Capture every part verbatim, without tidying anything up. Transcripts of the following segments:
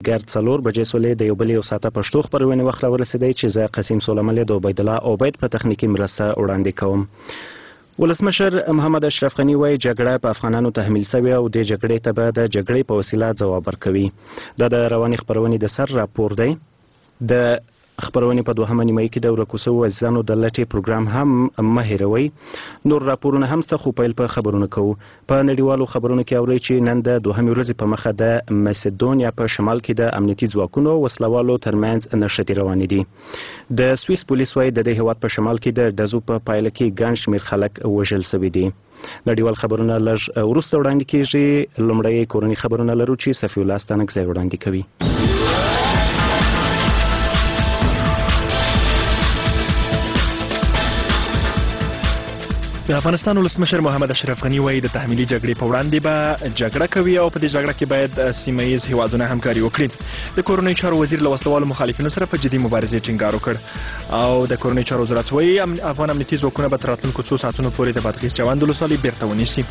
ګر څلور بجې سولې د یو بل یو ساعته پښتو خپرونې وخت راورسېدی چې زه قسیم سولمل د عبیدالله عبید په تخنیکي مرسته وړاندې کوم. ولسمشر محمد اشرف غنی وایي جګړه په افغانانو تحمیل شوې او د جګړې ته به د جګړې په وسیله ځواب ورکوي. دا د رواني خپرونې د سر راپور دی. د خبرونه په دوهمه نیمه کې د ورکوسو وزانو د لټي پروګرام هم مه هېروئ. نور راپورونه هم ست خو پیل په خبرونه کوو. په نړیوالو خبرونو کې اورئ چې نن د دوهمې ورځې په مخه د مسیدونیا په شمال کې د امنیتي ځواکونو وسلوالو ترمنځ نښتې روانې دي. د سویس پولیس وايي د دې هیواد په شمال کې د ډزو په پایله کې ګڼ شمېر خلک وژل شوي دي. نړیوال خبرونه لږ وروسته وړاندې کېږي. لومړی کورني خبرونه لرو چې صفي الله ستانکزی وړاندې کوي. د افغانستان ولسمشر محمد اشرف غنی وایي د تحمیلي جګړې په وړاندې به جګړه کوي او په دې جګړه کې باید سیمه ییز هیوادونه همکاري وکړي. د کورنیو چارو وزیر له وسلوالو مخالفینو سره په جدي مبارزې ټینګار وکړ او د کورنیو چارو وزارت وایي افغان امنیتي ځواکونه به تر راتلونکو څو ساعتونو پورې د بادغیس چوند ولسوالۍ بیرته ونیسي.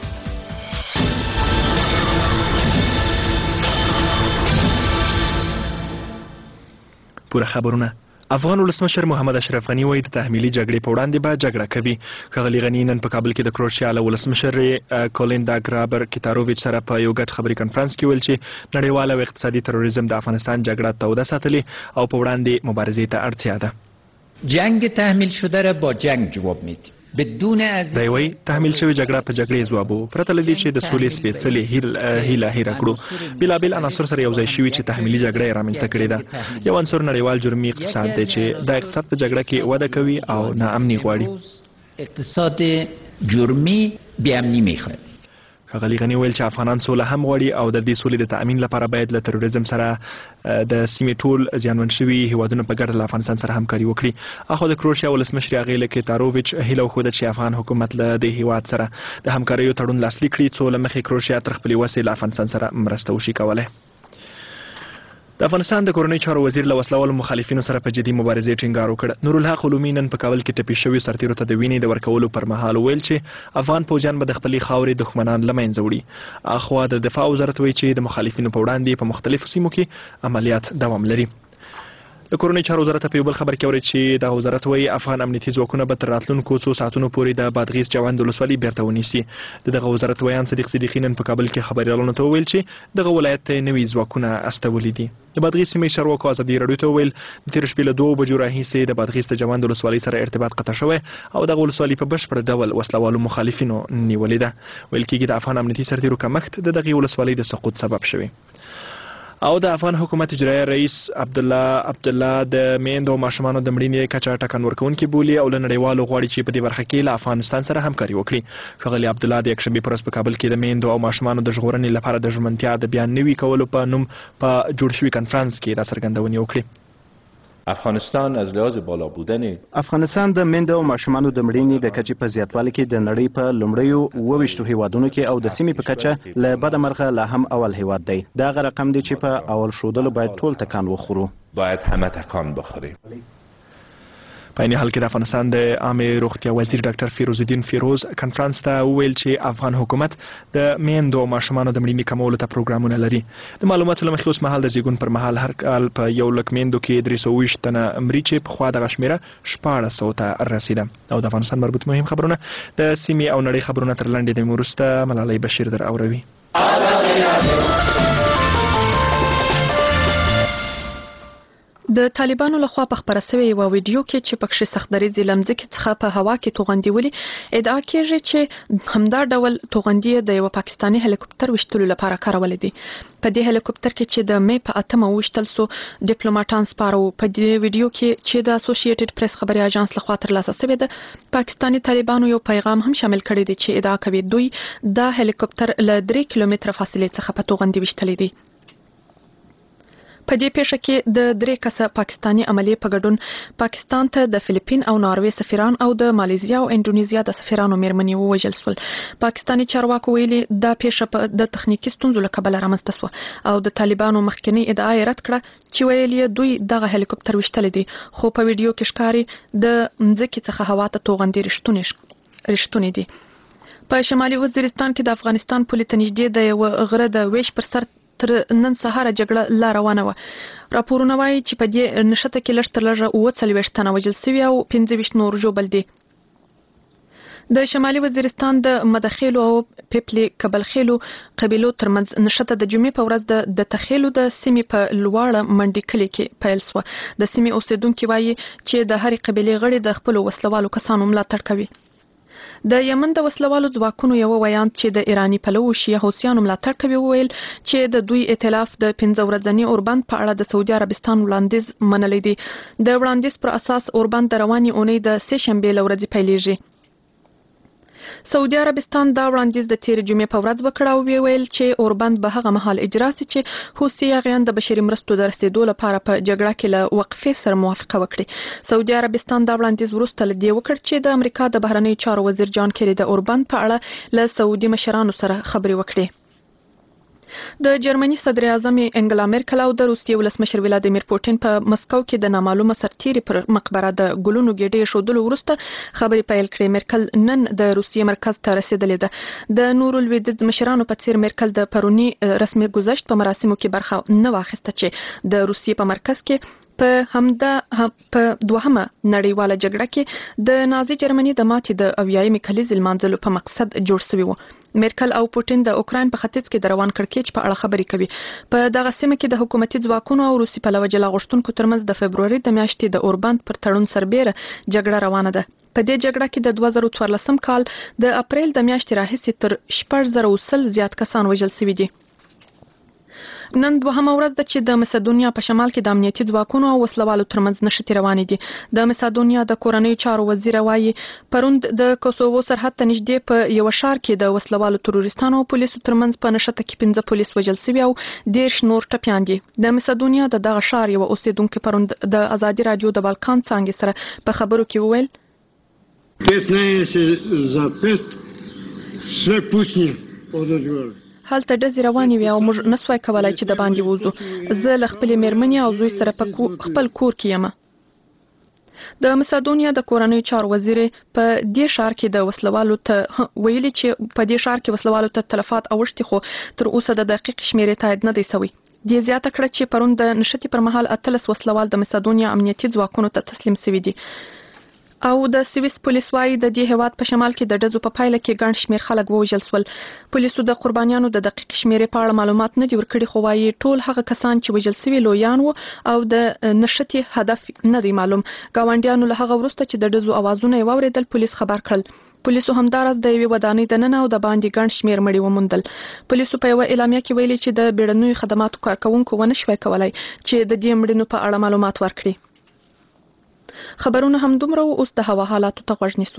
پوره خبرونه. افغان ولسمشر محمد اشرف غنی وایي د تحمیلي جګړې په وړاندې به جګړه کوي. ښاغلي غني نن په کابل کې د کروشیا له ولسمشر کولیندا ګرابر کیتاروویچ سره په یو ګډ خبري کنفرانس کې ویل چې نړیوال او اقتصادي تروریزم د افغانستان جګړه توده ساتلې او په وړاندې مبارزې ته اړتیا ده. جنگ تحمیل شده را با جنگ جواب میدیم. بدون از دی وایي تحمیل شوې جګړه په جګړې ځواب وو پرته له دې چې د سولې سپېڅلې هیله هیره کړو. بېلابېل عناصر سره یو ځای شوي چې تحمیلي جګړه یې رامنځته کړې ده. یو عنصر نړیوال جرمي اقتصاد دی چې د اقتصاد په جګړه کې وده کوي او ناامني غواړي. اقتصاد جرمي بېامني میخواد. ښاغلي غني ویل چې افغانان سوله هم غواړي او د دې سولې د تأمین لپاره باید له تروریزم سره د سیمې ټول زیانمن شوي هیوادونه په ګډه له افغانستان سره همکاري وکړي. اخو د کروشیا ولسمشر هغې کیتاروویچ هیله وښوده چې افغان حکومت له دې هیواد سره د همکاریو تړون لاسلیک کړي څو له مخې کروشیا تر خپلې وسې له افغانستان سره مرسته وشي کولی. د افغانستان د کورنیو چارو وزیر له وسلوالو مخالفینو سره په جدي مبارزې ټینګار وکړ. نورالحق علومي نن په کابل کې ټپي شوي سرتیرو ته د وینې د ورکولو پر مهال ویل چې افغان پوځیان به د خپلې خاورې دښمنان له منځه وړي. اخوا د دفاع وزارت وایي چې د مخالفینو په وړاندې په مختلفو سیمو کې عملیات دوام لري. د کورنیو چارو وزارت په یو بل خبر کې اوري چې دغه وزارت وایي افغان امنیتي ځواکونه به تر راتلونکو څو ساعتونو پورې د بادغیس چوند ولسوالۍ بیرته ونیسي. د دغه وزارت ویان صدیق صدیقي نن په کابل کې خبریالانو ته وویل چې دغه ولایت ته نوي ځواکونه استولي دي. د بادغیس سیمې چارواکو ازادي راډیو ته وویل د تېرې شپې له دوو بجو راهیسې د بادغیس د چوند ولسوالۍ سره ارتباط قطع شوی او دغه ولسوالۍ په بشپړ ډول وسلوالو مخالفینو نیولې ده. ویل کېږي د افغان امنیتي سرتیرو کمښت د دغې ولسوالۍ د سقوط سبب شوی. او د افغان حکومت اجرایه رئیس عبدالله عبدالله د میندو او ماشومانو د مړینې کچه ټکان ورکوونکي بولي او له نړیوالو غواړي چې په دې برخه کې له افغانستان سره همکاري وکړي. ښاغلي عبدالله د یکشنبې په ورځ په کابل کې د میندو او ماشومانو د ژغورنې لپاره د ژمنتیا د بیان نوي کولو په نوم په جوړ شوي کنفرانس کې دا څرګندونې وکړي. افغانستان از لحاظ بالا بودن افغانستان د میندو او ماشومانو د مړینې د کچې په زیاتوالي کې د نړۍ په لومړیو اووه ویشتو هیوادونو کې او د سیمې په کچه له بده مرغه لا هم اول هیواد دی. دا هغه رقم دی چې په اول ښودلو باید ټول تکان وخورو. باید همه تکان بخوریم. په عین حال کې د افغانستان د عامې روغتیا وزیر ډاکټر فیروز الدین فیروز کنفرانس ته وویل چې افغان حکومت د میندو او ماشومانو د مړینې کمولو ته پروګرامونه لري. د معلوماتو له مخې اوس مهال د زیږون پر مهال هر کال په یو لک میندو کې درې سوه ویشت تنه مري چې پخوا دغه شمېره شپاړس سوو ته رسېده. او د افغانستان مربوط مهم خبرونه د سیمې او نړۍ خبرونه تر لنډې دمې وروسته ملالۍ بشیر در اوروي. د طالبانو لخوا په خبره شوې یو ویډیو کې چې پکې سخت دریځ لمځکې څخه په هوا کې توغندي ولي ادعا کېږي چې همدا ډول توغندي د یو پاکستاني هلیکوپټر وشتلو لپاره کارول دي. په دې هلیکوپټر کې چې د مې په اتمه وشتل سو ډیپلوماټان سپارو. په دې ویډیو کې چې د اسوسییټډ پریس خبري اژانس لخوا ترلاسه شوی ده پاکستاني طالبانو یو پیغام هم شامل کړی دی چې ادعا کوي دوی د هلیکوپټر له درې کیلومتره فاصلې څخه په توغندي وشتلې دي. په دې پیښه کې د درې کسه پاکستاني عملیې په ګډون پاکستان ته د فلیپین او ناروې سفیران او د مالیزیا او انډونیزیا د سفیرانو میرمنې ووژل شول. پاکستاني چارواکو ویلي دا پیښه په د تخنیکي ستونزو له کبله رامنځته شوه او د طالبانو مخکنی ادعا یې رد کړه چې ویل یې دوی دغه هلیکوپټر وشتلی دي خو په ویډیو کې ښکاري د مځکې څخه هوا ته توغندي رښتونې دي. په شمالي وزیرستان کې د افغانستان پولې ته نږدې د یو غره د ویش پر سر تر نن سهار جګړه لا روانه و. راپورونه وايي چې په دې نشته کې لږ تر لږه اووه څلوېښت تنه وژل شوي او پنځه ویشت نور ژوبل دي. د شمالي وزیرستان د مدخیلو او پیپلی کبلخیلو قبیلو ترمنځ نشته د جمعې په ورځ د تخیلو د سیمې په لوړه منډي کلی کې پیل شو. د سیمې اوسیدونکو وایي چې د هرې قبیلې غړي د خپل وسلوالو کسانو ملاتړ کوي. د یمن د وسلوالو ځواکونو یو ویان چې د ایرانی پلوو شیعه حوثیانو ملاتړ کوي وویل چې د دوی ائتلاف د پنځه ورځني اوربند په اړه د سعودي عربستان وړاندیز منلی دی. د وړاندیز پر اساس اوربند د رواني اونۍ د سه شنبې لورځي پیلېږي. سعودي عربستان دا وړاندیز د تیر جمعې په ورځ وکړ او ویل چې اوربند به هغه مهال اجرا شي چې حوثي یاغیان د بشري مرستو د رسیدو لپاره په جګړه کې له وقفې سره موافقه وکړي. سعودي عربستان دا وړاندیز وروسته له دې وکړ چې د امریکا د بهرنیو چارو وزیر جان کیری د اوربند په اړه له سعودي مشرانو سره خبرې وکړي. د جرمني صدر اعظم انګلا میرکل او د روسیې ولسمشر ولادیمیر پوتین په مسکو کې د نامعلومه سرتیري پر مقبره د ګلونو ګېډې شودلو وروسته خبرې پیل کړې. میرکل نن د روسیې مرکز ته رسیدلې ده. د نورو لویدیځ مشرانو په څیر میرکل د پرونی رسمي گذشت په مراسمو کې برخه نه واخیسته چې د روسیې په مرکز کې په همدا په دوهمه نړیواله جګړه کې د نازي جرمني د ماتې د اویایمې کلیزې لمانځلو په مقصد جوړ شوی و. میرکل او پوتین د اوکراین په ختیځ کې د روان کړکېچ په اړه خبرې کوي. په دغه سیمه کې د حکومتي ځواکونو او روسي پلوه جلا غوښتونکو ترمنځ د فبروري د میاشتې د اوربند پر تړون سربېره جګړه روانه ده. په دې جګړه کې د دوه زره څوارلسم کال د اپریل د میاشتې راهیسې تر شپږ زره وسل زیات کسان وژل شوي دي. نن دوهمه ورځ ده چې د مسدونیا په شمال کې د امنیتي ځواکونو او وسلوالو ترمنځ نښتې روانې دي. د مسدونیا د کورنیو چارو وزیر وایي پروند د کوسوو سرحد ته نږدې په یو ښار کې د وسلوالو تروریستانو او پولیسو ترمنځ په نښته کې پنځه پولیس وژل شوي او دېرش نور ټپیان دي. د مسدونیا د دغه ښار یو اوسیدونکي پروند د ازادي رادیو د بالکان څانګې سره په خبرو کې وویل هلته ډزې روانې وي او موږ نه سوای کولای چې د باندې ووځو. زه له خپلې مېرمنې او زوی سره په خپل کور کې یم. د مسدونیا د کورنیو چارو وزیر په دې ښار کې د وسلوالو ته ویلي چې په دې ښار کې وسلوالو ته تلفات اوښتي خو تر اوسه د دقیق شمیرې تایید نه دی شوی. دې زیاته کړه چې پرون د نښتې پر مهال اتلس وسلوال د مسدونیا امنیتي ځواکونو ته تسلیم شوي دي. او د سویس پولیس وايي د دې هیواد په شمال کې د ډزو په پایله کې ګڼ شمیر خلک ووژل شول. پولیسو د قربانیانو د دقیق شمیرې په اړه معلومات نه دي ورکړي خو وايي ټول هغه کسان چې وژل شوي لویان وو او د نښتې هدف نه دی معلوم. ګاونډیانو له هغه وروسته چې د ډزو اوازونه یې واورېدل پولیس خبر کړل. پولیسو همدارس د یوې ودانۍ دننه او د باندې ګڼ شمیر مړي وموندل. پولیسو په یوه اعلامیه کې ویلي چې د بیړنیو خدماتو کارکونکو ونه شوای کولای چې د دې مړینو په اړه معلومات ورکړي. خبرونه هم دومره و. اوس د هوا حالاتو ته غوږ نیسو.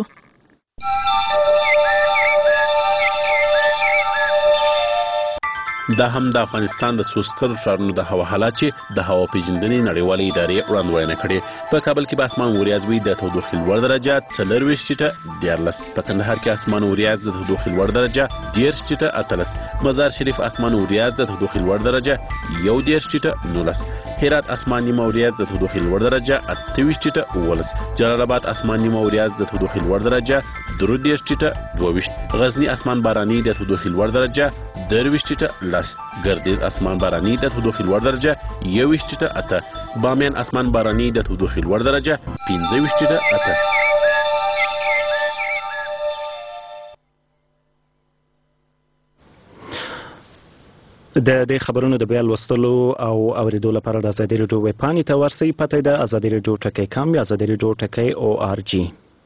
دا هم د افغانستان د څو سترو ښارونو د هوا حالات چې د هوا پیژندنې نړیوالې ادارې وړاندوینه کړې. په کابل کې به اسمان وریځ وي د تودوخې لوړ درجه څلرویشت ټیټه دیارلس. په کندهار کې اسمان وریځ د تودوخې لوړ درجه دېرش ټیټه اتلس. مزار شریف اسمان وریځ د تودوخې لوړ درجه یو دېرش ټیټه نولس. هرات اسمان نیمه وریځ د تودوخې لوړ درجه اته ویشت ټیټه اوولس. جلال آباد اسمان نیمه وریځ د تودوخې لوړ درجه درې دېرش ټیټه دوه ویشت. غزنی اسمان باراني د تودوخې لوړ درجه درویشت ټیټه لس. ګردیز اسمان باراني د تودوخې لوړ درجه یوویشت ټیټه اته. بامیان اسمان باراني د تودوخې لوړ درجه پنځه ویشت ټیټه اته. د دې خبرونو د بیا لوستلو او اوریدو لپاره د ازادي راډیو ویب پاڼې ته ورسئ. پته یې د ازادي راډیو ټکی کام یا ازادي راډیو ټکی او آر جی.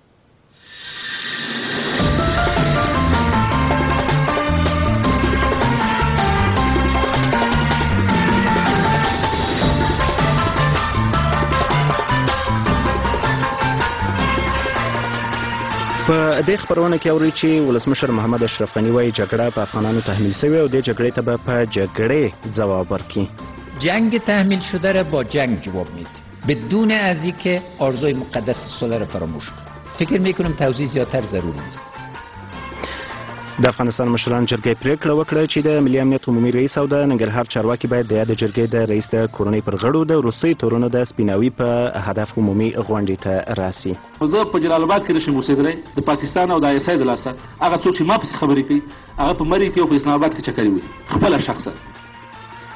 په دې خبرونه کې اوري چې ولسمشر محمد اشرف غنی وايي جګړه په افغانانو تحمیل شوی او د جګړې ته به په جګړې جواب ورکړي. جنگ تحمیل شده را با جنگ جواب میده بدون از اینکه آرزوی مقدس صلح را فراموش کنه. فکر میکنم توضیح زیاتر ضروری نیست. د افغانستان مشران جرګې پریکړه وکړه چې د ملي امنیت عمومي رئیس او د ننګرهار چارواکي باید د یاد جرګې د رئیس د کورنۍ پر غړو د وروستي تورونو د سپیناوي په هدف عمومي غونډې ته راسي. زه په جلال آباد کې نشم اوسېدلی. د پاکستان او د آی اس آی د لاسه هغه څوک چې ما پسې خبرې کوي هغه په مري کې او په اسلام آباد کې چکرې وي خپله شخصا.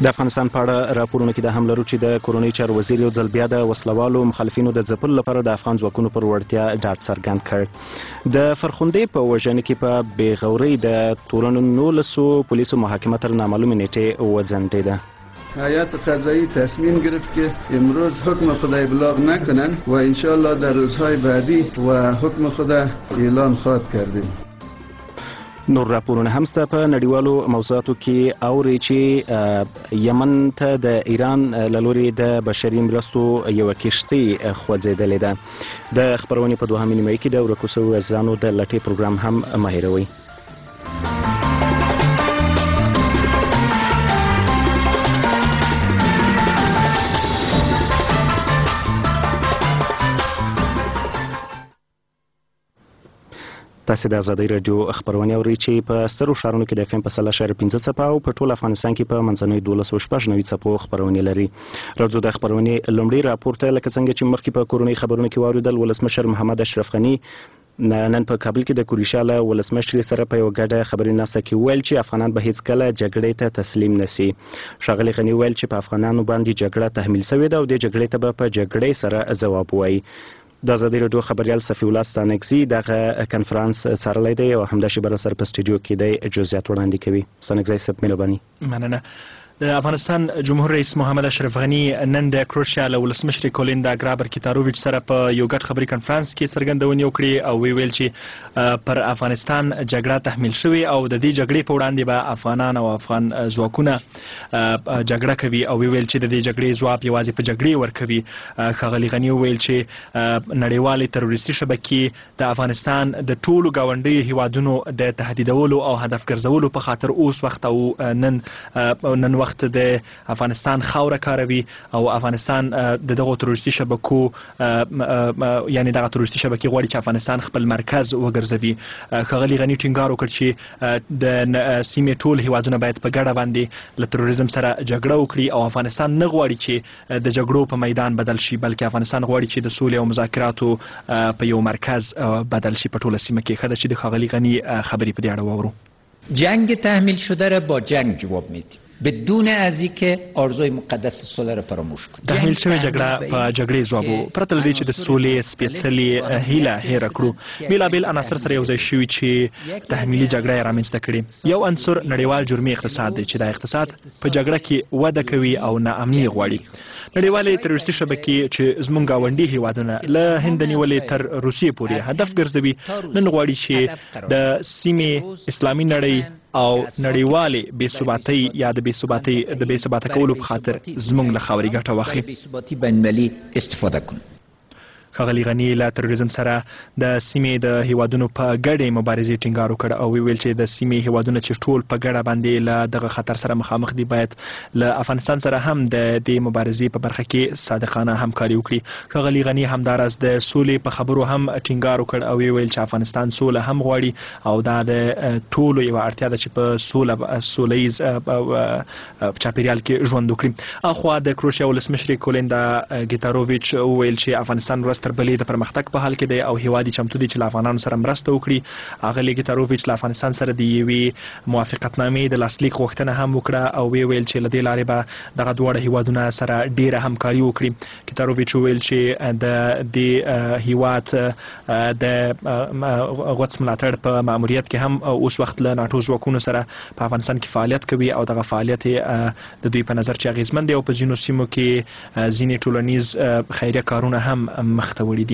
د افغانستان په اړه راپورونه کې دا هم لرو چې د کورنۍ چارو وزیر یو ځل بیا د وسلوالو مخالفینو د ځپلو لپاره د افغان ځواکونو پر وړتیا ډاډ څرګند کړ. د فرخندې په وژنه کې په بېغورۍ د تورنو نولسو پولیسو محاکمه تر نامعلومې نیټې وځنډېده. هیئت قضایی تصمیم گرفت که امروز حکم خود ابلاغ نکنند و انشاءالله در روزهای بعدی و حکم خود اعلان خواهد کردیم. نور راپورونه هم سته په نړیوالو موضوعاتو کې اوري چې یمن ته د ایران له لوري د بشري مرستو یوه کښتۍ خوځېدلې ده. د خپرونې په دوهمې نیمایي کې د ورکو شویو عزیزانو د لټۍ پروګرام هم مه هېروئ. تاسو د ازادۍ راډیو خبرونه اورئ چې په سترو ښارونو کې د اف ام په سل اشاریه پنځه څپه او په ټول افغانستان کې په منځنیو دولس سوه شپږ نوي څپو خبرونه لري. راځو د خبرونې لومړی راپور ته لکه څنګه چې مخکې په کورنۍ خبرونو کې واوریدل ولسمشر محمد اشرف غني نن په کابل کې د کوریشا له ولسمشر سره په یو ګډه خبري ناسه کې ویل چې افغانان به هیڅ کله جګړې ته تسلیم نشي. ښاغلي غني ویل چې په افغانانو باندې جګړه تحمیل شوې ده او د جګړې ته به په جګړې سره ځواب وایي. د ازادۍ راډیو خبریال صفي الله ستانکزي دغه کنفرانس څارلی دی او همدا شی بر سره په سټوډیو کې دی جزئیات وړاندې کوي. ستانکزي صاحب مهرباني. مننه. د افغانستان جمهور رئیس محمد اشرف غني نن د کروشیا له ولسمشر کولیندا ګرابر کیتاروویچ سره په یو ګډ خبري کنفرانس کې څرګندونې وکړې او وی ویل چې پر افغانستان جګړه تحمیل شوې او د دې جګړې په وړاندې به افغانان او افغان ځواکونه جګړه کوي او وی ویل چې د دې جګړې ځواب یوازې په جګړې ورکوي. ښاغلي غني ویل چې نړیوالې تروریستي شبکې د افغانستان د ټولو ګاونډیو هیوادونو د تهدیدولو او هدف ګرځولو په خاطر اوس وخت او نن نن وخت د افغانستان خاوره کاروي او افغانستان د دغه تروریستي شبکو یعنی دغه تروریستي شبکې غواړي چې افغانستان خپل مرکز وګرځوي. ښاغلي غني ټینګار وکړ چې د سیمې ټول هیوادونه باید په ګډه باندې له تروریزم سره جګړه وکړي او افغانستان نه غواړي چې د جګړو په میدان بدل شي بلکې افغانستان غواړي چې د سولې او مذاکراتو په یو مرکز بدل شي په ټوله سیمه کې. ښه ده چې د ښاغلي غني خبرې په دې اړه واورو. جنگ تحمیل شده را با جنگ جواب میدیم بدون از اینکه آرزوی مقدس صلح را فراموش کنیم. تحمیل شوی جګړه په جګړې ځواب پرته له دې چې د سولې سپېڅلې هیله هېره کړو. بیلابیل عناصر سره یو ځای شوي چې تحمیلي جګړه یې رامنځته کړې. یو عنصر نړیوال جرمي اقتصاد دی چې دا اقتصاد په جګړه کې وده کوي او ناامني غواړي. نړیوالې تروریستي شبکې چې زموږ ګاونډي هیوادونه له هند نیولې تر روسیې پورې هدف ګرځوي نن غواړي چې د سیمې اسلامي نړۍ او نړیوالې بې ثباتۍ یا د بې ثباتۍ د بې ثباته کولو په خاطر زموږ له خاورې ګټه واخلي. بې ثباتي بین‌المللي استفاده کنه. ښاغلي غني له تروریزم سره د سیمې د هیوادونو په ګډې مبارزې ټینګار وکړ او ویل چې د سیمې هیوادونه چې ټول په ګډه باندې له دغه خطر سره مخامخ دي باید له افغانستان سره هم د دې مبارزې په برخه کې صادقانه همکاري وکړي. ښاغلي غني همداراز د سولې په خبرو هم ټینګار وکړ او ویل چې افغانستان سوله هم غواړي او دا د ټولو یو اړتیا ده چې په سوله سولهییز چاپیریال کې ژوند وکړي. اخوا د کروشیا ولسمشر کولیندا ګیتاروویچ ویل چې افغانستان ورځ تر بلې د پرمختګ په حال کې دی او هیواد یې چمتو دی چې له افغانانو سره مرسته وکړي. اغلې ګیتاروویچ له افغانستان سره د یوې موافقتنامې د لاسلیک غوښتنه هم وکړه او وی ویل چې له دې لارې به دغه دواړه هیوادونه سره ډیره همکاري وکړي. ګیتاروویچ ویل چې د دې هیواد د غوڅ ملاتړ په ماموریت کې هم اوس وخت له ناټو ځواکونو سره په افغانستان کې فعالیت کوي او دغه فعالیت د دوی په نظر چې اغیزمن دی او په ځینو سیمو کې ځینې ټولنیز خیریه کارونه هم مخ ته وړي دي.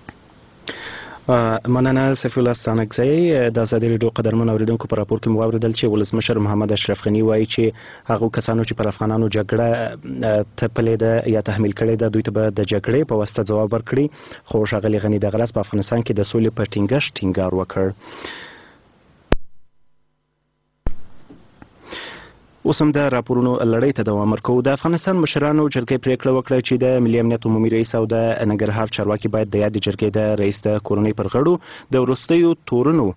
مننه صفي الله ستانکزي. د ازادۍ راډیو قدرمن اوریدونکو په راپور کې مو واوریدل چې ولسمشر محمد اشرف غني وایي چې هغه کسانو چې پر افغانانو جګړه تپلې ده یا تحمیل کړې ده دوی ته به د جګړې په واسطه ځواب ورکړي. خو ښاغلي غني دغه راز په افغانستان کې د سولې په ټینګښت ټینګار وکړ. اوس هم د راپورونو لړۍ ته دوام ورکوو. د افغانستان مشرانو جرګې پریکړه وکړه چې د ملي امنیت عمومي رئیس او د ننګرهار چارواکي باید د یادې جرګې د رئیس د کورنۍ پر غړو د وروستیو تورنو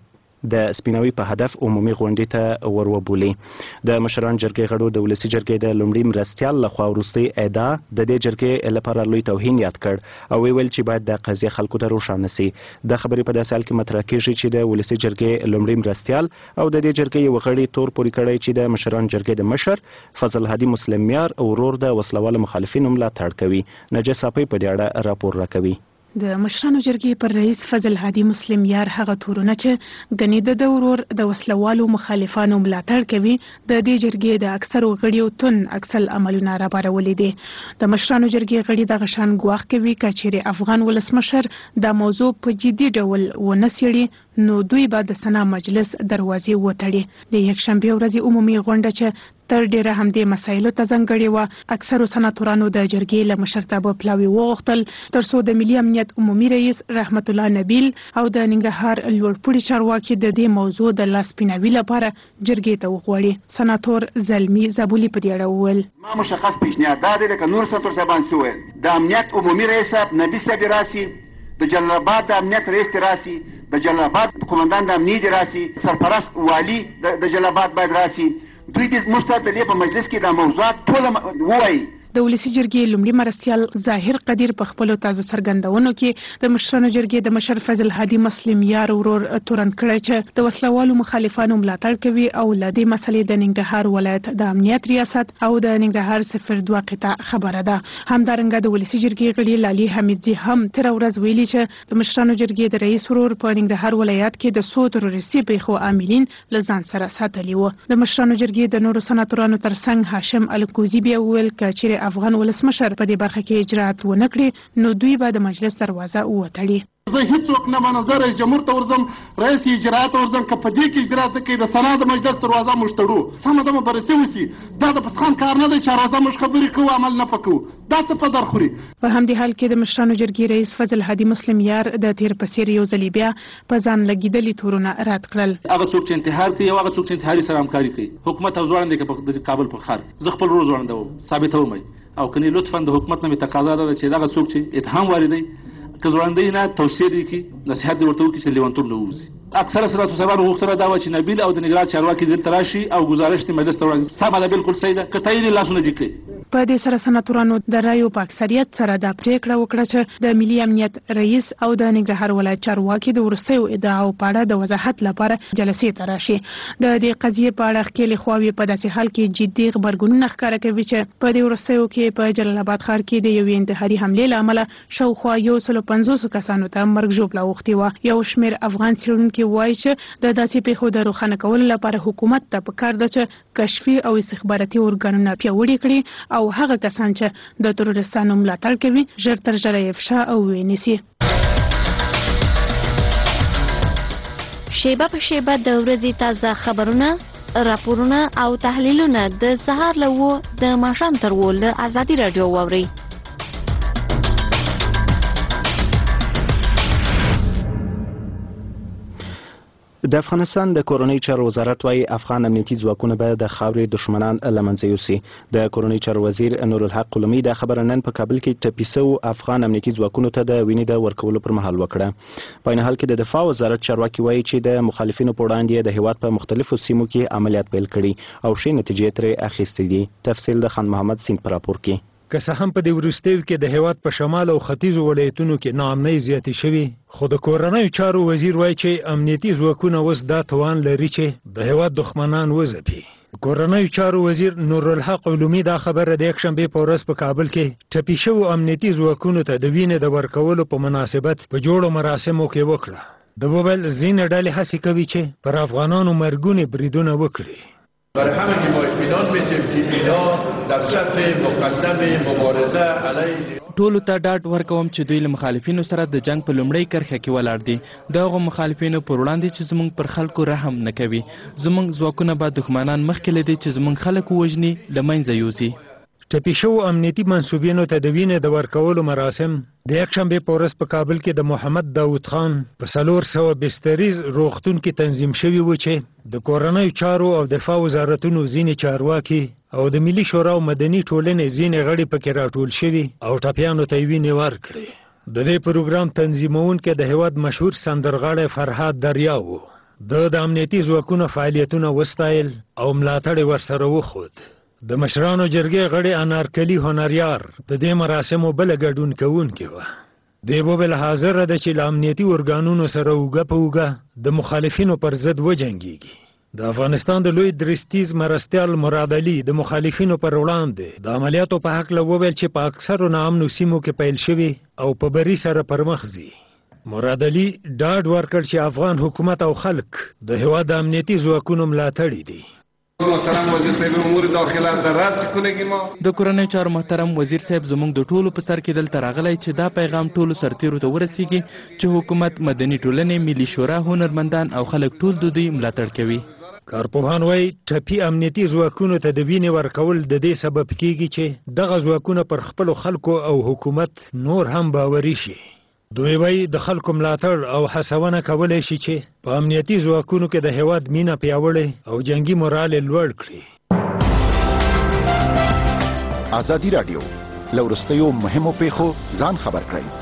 د سپیناوي په هدف عمومي غونډې ته وروبولي. د مشران جرګې غړو د ولسي جرګې د لومړي مرستیال لخوا وروستۍ ادعا د دې جرګې لپاره لوی توهین یاد کړ او ویل چې باید د قضیه خلکو ته روښانه سي. د خبرې په داسې حال کې مطرح کیږي چې د ولسي جرګې لومړي مرستیال او د دې جرګې یو غړي تور پورې کړی چې د مشران جرګې د مشر فضل هادي مسلم یار ورور د وسلوال مخالفینو ملاتړ کوي. نجس اپی په دې اړه راپور راکوي. د مشرانو جرګې پر رئیس فضل هادي مسلم یار هغه تورونه چې غنی د ورور د وسلوالو مخالفانو ملاتړ کوي د دې جرګې د اکثرو غړیو تون اکثر عملونه راپارولې دي. د مشرانو جرګې غړي د غشان ګواښ کوي کچېرې افغان ولسمشر د موضوع په جدي ډول ونسیړي نو دوی به د سنا مجلس دروازې وتړي. د یکشنبه ورځې عمومي غونډه چې تر ډیره همدې مسایلو ته ځانګړې وه اکثرو سناتورانو د جرګې له مشرتابه پلاوي وغوښتل ترڅو د ملي امنیت عمومي رئیس رحمت الله نبیل او د ننګرهار لوړپوړي چارواکي د دې موضوع د لاس پیناوي لپاره جرګې ته وغواړي. سناتور زلمی زابولی په دې اړه وویل ما مشخص پیشنهاد دا دی لکه نور سناتور صاحبان څه ویل د امنیت عمومي رئیس صاحب نبی صاحب راسي د جلال آباد د امنیت رئیس راسي د جلال آباد قومندان د امنیت راسي سرپرست والی د جلال آباد باید راسي دوی د مستقلی په مجلس کې د موضوعات ټول وایي. د ولسی جرګې لومړي مرستیال ظاهر قدیر په خپل تازه څرګندونو کې د مشرانو جرګې د مشر فضل هادي مسلم یار ورور تورن کړی چې د وسلوالو مخالفانو ملاتړ کوي او لدې مسلې د ننګرهار ولایت د امنیت ریاست او د ننګرهار صفر دوه قطع خبره ده. همدارنګه د ولسی جرګې غړي لالي حمیدزي هم تر ورځ ویلي چې د مشرانو جرګې د رئیس ورور په ننګرهار ولایت کې د سو تروریستي پیښو عاملین لزان سره ساتلی و. د مشرانو جرګې د نورو سناتورانو ترڅنګ هاشم الکوزي بیا ویل چې افغان ولسمشر په دې برخه کې اجرات ونه کړي نو دوی به د مجلس دروازه وتړي. زه هیڅوک نه منم زه رئیس جمهور ته ورځم رئیس اجرات ورځم که په دې کې اجرات کوي د سنا د مجلس دروازه موږ تړو سمه ده مبارسه وسي دا د پسخان کار نه دی چې روزه موږ خبرې کوو عمل نه پکو دا څه په در خوري. په همدې حال کې د مشرانو جرګې رئیس فضل هادي مسلم یار د تیر په څیر یو ځلې بیا په ځان لګیدلي تورونه رد کړل. هغه څوک چې انتحار کوي او هغه څوک چې انتحاري سره همکاري کوي حکومت او ځوړند کې په کابل په ښار زه خپل ورور ځوړندوم ثابتوم او کني لطفا د حکومت نه تقاضا ده چې دغه څوک چې اتهام واردوي که ځوړندۍ نه توصیه دي کی نصیحت دي ورته وکړي چې لیونتوب نه ووځي. اکثره سناتور صاحبانو غوښتنه دا وه چې نبیل او د نګرهار چارواکي دلته راشي او ګزارش دې مجلس ته وړاندې سمه ده بالکل صحیح ده که تایید یې لاسونه جګ کړي. په دې سره سناتورانو د رایو په اکثریت سره دا پریکړه وکړه چې د ملي امنیت رئیس او د ننګرهار ولایت چارواکي د وروستیو ادعاو په اړه د وضاحت لپاره جلسې ته راشي. د دې قضیې په اړه ښکېلې خواوې په داسې حال کې جدي غبرګونونه ښکاره کوي چې په دې وروستیو کې په جلال آباد ښار کې د یوې انتحاري حملې له امله شاوخوا یو سل او پنځوس کسانو ته مرګ ژوبله اوښتې وه. یو شمېر افغان څېړونکي وایي چې د داسې پیښو د روښانه کولو لپاره حکومت ته پکار ده چې کشفي او استخباراتي ارګانونه پیاوړي کړي او هغه کسان چې د تروریستانو ملاتړ کوي ژر تر ژره افشا او ونیسي. شیبه په شیبه د ورځې تازه خبرونه راپورونه او تحلیلونه د سهار له و د ماښام تر و له ازادي راډیو واورئ. د افغانستان د کورنۍ چارو وزارت وايي افغان امنیتي ځواکونه به د خاورې دشمنان له منځه یوسي. د کورنۍ چارو وزیر نور الحق قلمي د خبره نن په کابل کې ټپي افغان امنیتي ځواکونو ته د وینې د ورکولو پر مهال وکړه. په عین حال کې د دفاع وزارت چارواکي وايي چې د مخالفینو په وړاندې د هیواد په مختلفو سیمو کې عملیات پیل کړي او ښې نتیجې ترې اخیستې دي. تفصیل د خان محمد سیند پر راپور کې. که څه هم په دې وروستیو کې د هیواد په شمال او ختیځو ولایتونو کې ناامنۍ زیاتې شوې خو د کورنیو چارو وزیر وایي چې امنیتي ځواکونه اوس دا توان لري چې د هیواد دښمنان وځپي. کورنیو چارو وزیر نور الحق علومي دا خبره د یکشنبې په ورځ په کابل کې ټپي شوو امنیتي ځواکونو ته د وینې د ورکولو په مناسبت په جوړو مراسمو کې وکړه. د بوبل ځینې ډلې هڅې کوي چې پر افغانانو مرګونې بریدونه وکړي. برای همین که ما اطمینان میدیم که اینا در سطح مقدم مبارزه علیه ټولو ته ډاډ ورکوم چې دوی له مخالفینو سره د جنگ په لومړۍ کرښه کې ولاړ دي. دغه مخالفینو پر وړاندې چې زموږ پر خلکو رحم نه کوي. زموږ ځواکونه به دښمنان مخکې لیدي چې زموږ خلک ووژني له منځه یوسي. ټپي شوو امنیتي منصوبینو ته د وینې د ورکولو مراسم د یکشنبې په ورځ په کابل کې د محمد داود خان په څلور سوه بستریز روغتون کې تنظیم شوي و چې د کورنیو چارو او دفاع وزارتونو ځینې چارواکي او د ملي شورا او مدني ټولنې ځینې غړي پکې راټول شوي او ټپیانو ته یې وینې ورکړې. د دې پروګرام تنظیمونکی د هیواد مشهور سندرغاړی فرهاد دریا و. د د امنیتي ځواکونو فعالیتونه وستایل او ملاتړ ورسره وخود. د مشرانو جرګې غړي انارکلي هنریار د دې مراسمو بل ګډون کوونکی و. د بوبل حاضر ده چې له امنیتي ارګانونو سره وګه په وګه د مخالفینو پر ضد وجنګيږي. د افغانستان د لوی درستیز مرستیال مراد علي د مخالفینو پر وړاندې د عملیاتو په حق له وویل چې په اکثرو ناامنو سیمو کې پیل شوي او په بری سره پرمخ ځي. مراد علي ډاډ ورکړ چې افغان حکومت او خلک د هیواد د امنیتي ځواکونو ملاتړي دي. محترم وزیر صاحب امور داخله در رأس کنگی ما د کورنۍ چارو محترم وزیر صاحب زموږ د ټولو په سر کې دلته راغلی چې دا پیغام ټولو سرتیرو ته ورسیږي چې حکومت، مدني ټولنې، ملي شورا، هنرمندان او خلک ټول د دوی ملاتړ کوي. کارپوهان وایي ټپي امنیتي ځواکونو ته د وینې ورکول د دې سبب کیږي چې دغه ځواکونه پر خپلو خلکو او حکومت نور هم باوري شي. دوی وایي د خلکو ملاتړ او هڅونه کولی شي چې په امنیتي ځواکونو کې د هیواد مینه پیاوړې او جنگي مورال یې لوړ کړي. ازادي راډیو له وروستیو مهمو پیښو ځان خبر کړئ.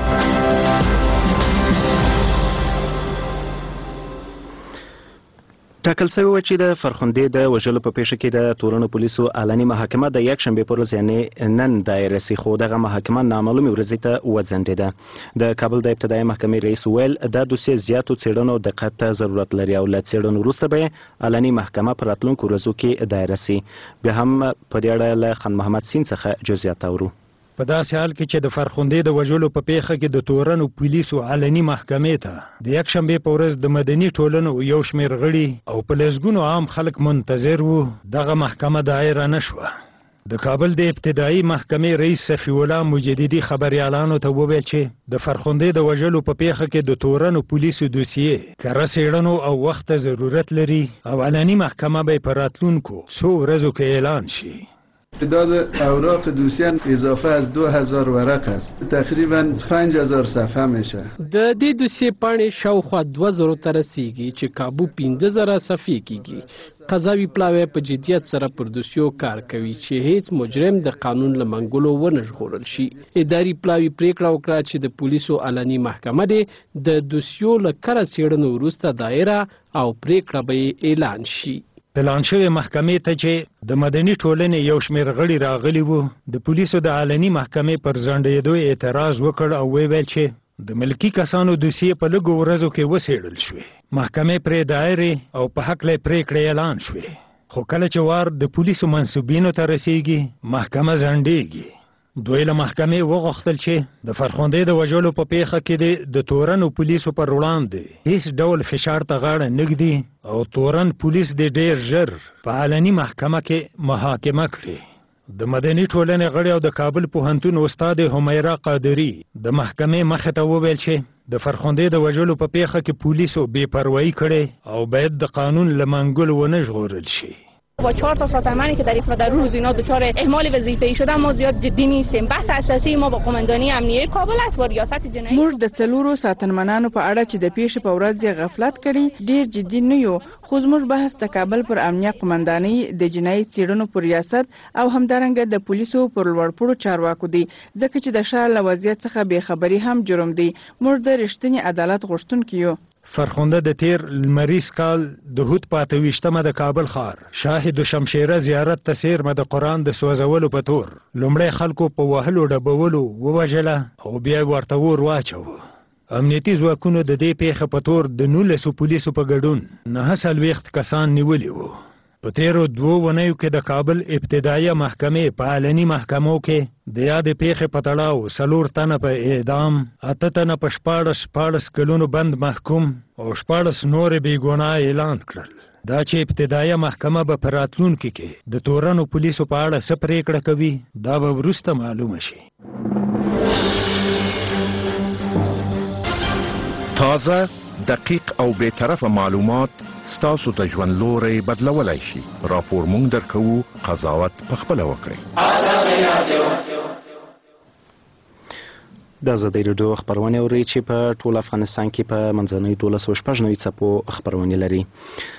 ټاکل شوی و چې د فرخندې د وژلو په پیښه کې د تورنو پولیسو اعلاني محاکمه د یکشنبې پر ورځ یعنې نن دایره سي، خو دغه محاکمه نامعلومې ورځې ته وځنډېده. د کابل د ابتدایي محکمې رئیس ویل دا دوسیه زیاتو څېړنو دقت ته ضرورت لري او له څېړنو وروسته به یې اعلاني محکمه په راتلونکو ورځو کې دایره سي. بیا هم په دې اړه له خان محمد سین څخه جزئیات اورو. په داسې حال کې چې د فرخندې د وژلو په پیښه کې د تورنو پولیسو علني محکمې ته د یکشنبې په ورځ د مدني ټولنو یو شمېر غړي او په لسګونو عام خلک منتظر وو، دغه محکمه دایره نه شوه. د کابل د ابتدایي محکمې رئیس صفي الله مجددي خبریالانو ته وویل چې د فرخندې د وژلو په پیښه کې د تورنو پولیسو دوسیې کره څېړنو او وخت ته ضرورت لري او علني محکمه به په راتلونکو څو ورځو کې اعلان شي. تعداد اوراق دوسیه اضافه از دو هزار ورق است، تقریبا پنج هزار صفحه میشه. د دې دوسیې پاڼې شاوخوا دوه زرو ته رسیږي چې کابو پنځه زره صفحې کیږي. قضاوي پلاوی په جدیت سره پر دوسیو کار کوي چې هیڅ مجرم د قانون له منګولو ونه ژغورل شي. اداري پلاوی پریکړه وکړه چې د پولیسو علني محکمه دې د دوسیو له کره څېړنو وروسته دایره او پریکړه به اعلان شي. پلان شوی محکمې ته چې د مدني ټولنې یو شمېر غړي راغلي وو، د پولیسو د علني محکمې پر ځنډېدو اعتراض وکړ او ویل چې د ملکی کسانو دوسیې په لږو ورځو کې وڅېړل شوې. محکمې پرې دایرې او په حق له پریکړې اعلان شوې، خو کله چې وار د پولیسو منصوبینو ته رسیږي محکمه ځنډېږي. دوی له محکمې وغوښتل چې د فرخندې د وژلو په پیښه کې د تورنو پولیسو پر وړاندې هیڅ ډول فشار ته غاړه نږدي او تورن پولیس د ډیر ژر په علني محکمه کې محاکمه کړي. د مدني ټولنې غړي او د کابل پوهنتون استاد همیرا قادری د محکمې مخې ته وویل چې د فرخندې د وژلو په پیښه کې پولیسو بې پروایي کړې او باید د قانون له منګولو ونه ژغورل شي. با چهار تا ساتمانی که در اسم در روز اینا دچار اهمال وظیفه‌ای شدن ما زیاد جدی نیستیم. بحث اساسی ما با قومندانی امنیه کابل است و ریاست جنایی. موږ د څلورو ساتنمنانو په اړه چې د پیښې په ورځ یې غفلت کړي ډیر جدي نه یو، خو زموږ بحث د کابل پر امنیه قومندانۍ د جنایي څېړنو پر ریاست او همدارنګه د پولیسو پر لوړپوړو چارواکو دی، ځکه چې د ښار له وضعیت څخه بېخبري هم جرم دی. موږ د رښتینې عدالت غوښتونکي یو. فرخنده د تیر لمریز کال د هوت په اته ویشتمه د کابل ښار شاهد شمشیره زیارت ته څیرمه د قرآن د سوځولو په تور لومړی خلکو په وهلو ډبولو ووژله او بیا یې ورته اور واچوه. امنیتي ځواکونو د دې پیښې په تور د نولسو پولیسو په ګډون نهه څلوېښت کسان نیولي وو. په تیرو دوو ونیو کې د کابل ابتدایه محکمې په علني محکمو کې د یادې پیښې په تړاو څلور تنه په اعدام، اته تنه په شپاړس شپاړس کلونو بند محکوم او شپاړس نورې بېګناه اعلان کړل. دا چې ابتدایه محکمه به په راتلونکي کې د تورنو پولیسو په اړه څه پریکړه کوي دا به وروسته معلومه شي. تازه، دقیق او بی‌طرفه معلومات ستاسو د ژوند لوري بدلولای شي. راپور مونږ درکوو، قضاوت پخپله وکړئ. د ازادي راډیو خبرونه اورئ چې په ټول افغانستان کې په منځنۍ دولس او شپږ نوي څپو خبرونه لري.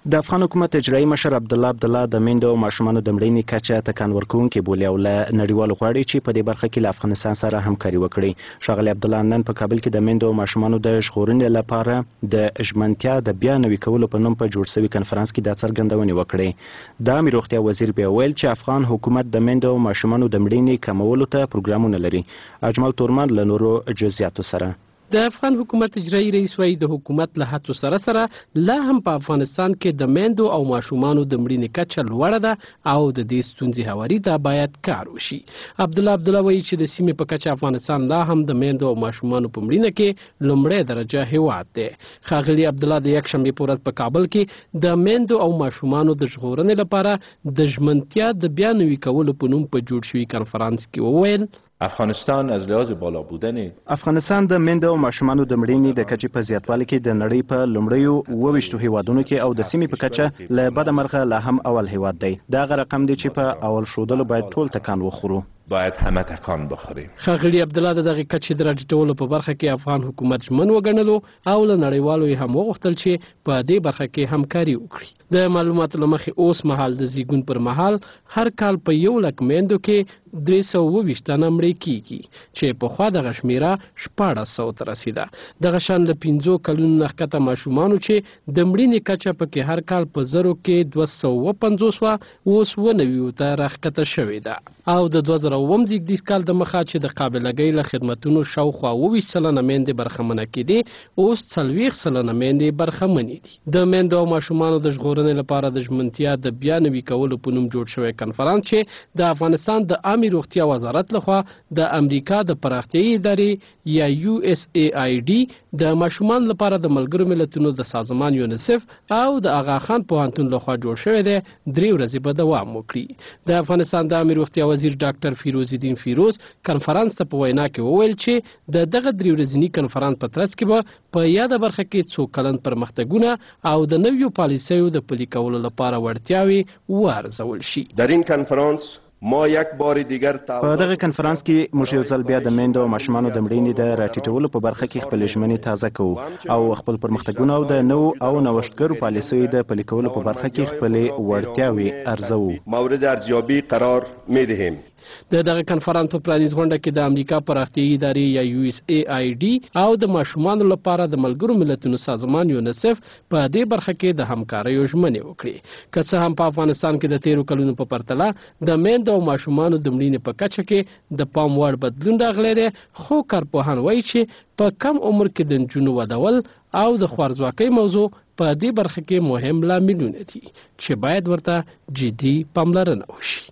د افغان حکومت اجرایي مشر عبدالله عبدالله د میندو او ماشومانو د مړینې کچه ټکان ورکوونکې بولي او له نړیوالو غواړي چې په دې برخه کې له افغانستان سره همکاري وکړي. ښاغلي عبدالله نن په کابل کې د میندو او ماشومانو د ژغورنې لپاره د ژمنتیا د بیا نوي کولو په نوم په جوړ شوي کنفرانس کې دا څرګندونې وکړې. د عامې روغتیا وزیر بیا ویل چې افغان حکومت د میندو او ماشومانو د مړینې کمولو ته پروګرامونه لري. اجمل تورمان له نورو جزئیاتو سره. د افغان حکومت اجرایي رئیس وايي د حکومت له هڅو سره سره لا هم په افغانستان کې د میندو او ماشومانو د مړینې کچه لوړه ده او د دې ستونزې هواري ته باید کار وشي. عبدالله عبدالله وايي چې د سیمې په کچه افغانستان لا هم د میندو او ماشومانو په مړینه کې لومړی درجه هیواد دی. ښاغلي عبدالله د یکشنبې په ورځ په کابل کې د میندو او ماشومانو د ژغورنې لپاره د ژمنتیا د بیا نوي کولو په نوم په جوړ شوي کنفرانس کې وویل افغانستان از لحاظ بالا بودن افغانستان د میندو او ماشومانو د مړینې د کچې په زیاتوالي کې د نړۍ په لومړیو اووه ویشتو هیوادونو کې او د سیمې په کچه له بده مرغه لا هم اول هیواد دی. دغه رقم دی چې په اول ښودلو باید ټول تکان وخورو. باید همه تکان بخوریم. ښاغلي عبدالله د دغې کچې د راټیټولو په برخه کې افغان حکومت ژمن وګڼلو او له نړیوالو یې هم وغوښتل چې په دې برخه کې همکاري وکړي. د معلوماتو له مخې اوس مهال د زیږون پر مهال هر کال په یو لک میندو کې درې سوه اووه ویشت تنه مړې کیږي چې پخوا دغه شمیره شپاړس سوو ته رسیده. دغه شان له پنځو کلونو نه ښکته ماشومانو چې د مړینې کچه پکې هر کال په زرو کې دوه سوه اووه پنځوس وه اوس اووه نوي ته راښکته شوې ده. او د دوه زره اووم زیږدیز کال د مخه چې د قابلګۍ له خدمتونو شاوخوا اووه ویشت سلنه میندې برخمنه کېدې اوس څلوېښت سلنه میندې برخمنې دي. د میندو او ماشومانو د ژغورنې لپاره د ژمنتیا د بیا نوي کولو په نوم جوړ شوی کنفرانس چې د افغانستان د عامې روغتیا وزارت لخوا د امریکا د پراختیایي ادارې یا یو اس ای آی ډي د ماشومانو لپاره د ملګرو ملتونو د سازمان یونیسف او د آغا خان پوهنتون لخوا جوړ شوی دی درې ورځې به دوام وکړي. د افغانستان د عامې روغتیا وزیر ډاکټر فیروز الدین فیروز کنفرانس ته په وینا کې وویل چې د دغه درې ورځني کنفرانس په ترڅ کې به په یاده برخه کې څو کلن پرمختګونه او د نویو پالیسیو د پلي کولو لپاره وړتیاوې وارزول شي. در این کنفرانس ما یک بار دیگر په دغه کنفرانس کې موږ یو ځل بیا د میندو او ماشومانو د مړینې د راټیټولو په برخه کې خپلې ژمنې تازه کوو او خپل پرمختګونه او د نوو او نوښتګرو پالیسیو د پلي کولو په برخه کې خپلې وړتیاوې ارزوو. مورد ارزیابی قرار میدهیم. د دغه کنفرانس په پرانیز غونډه کې د امریکا پراختیایي ادارې یا یو اس ای آی ډي او د ماشومانو لپاره د ملګرو ملتونو سازمان یونیسف په دې برخه کې د همکاریو ژمنې وکړې. که څه هم په افغانستان کې د تیرو کلونو په پرتله د میندو او ماشومانو د مړینې په کچه کې د پام وړ بدلون راغلی دی، خو کارپوهان وایي چې په کم عمر کې د نجونو ودول او د خوارځواکۍ موضوع په دې برخه کې مهم لاملونه دي چې باید ورته جدي پاملرنه وشي.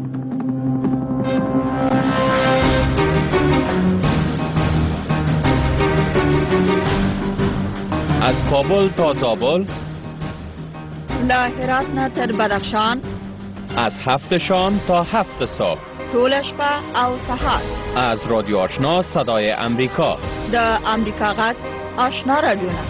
از کابل تا زابل، له هرات نه تر بدخشان، از هفت شام تا هفت صبح، ټوله شپه او سهار، از رادیو آشنا صدای امریکا، د امریکا غږ آشنا رادیوونه.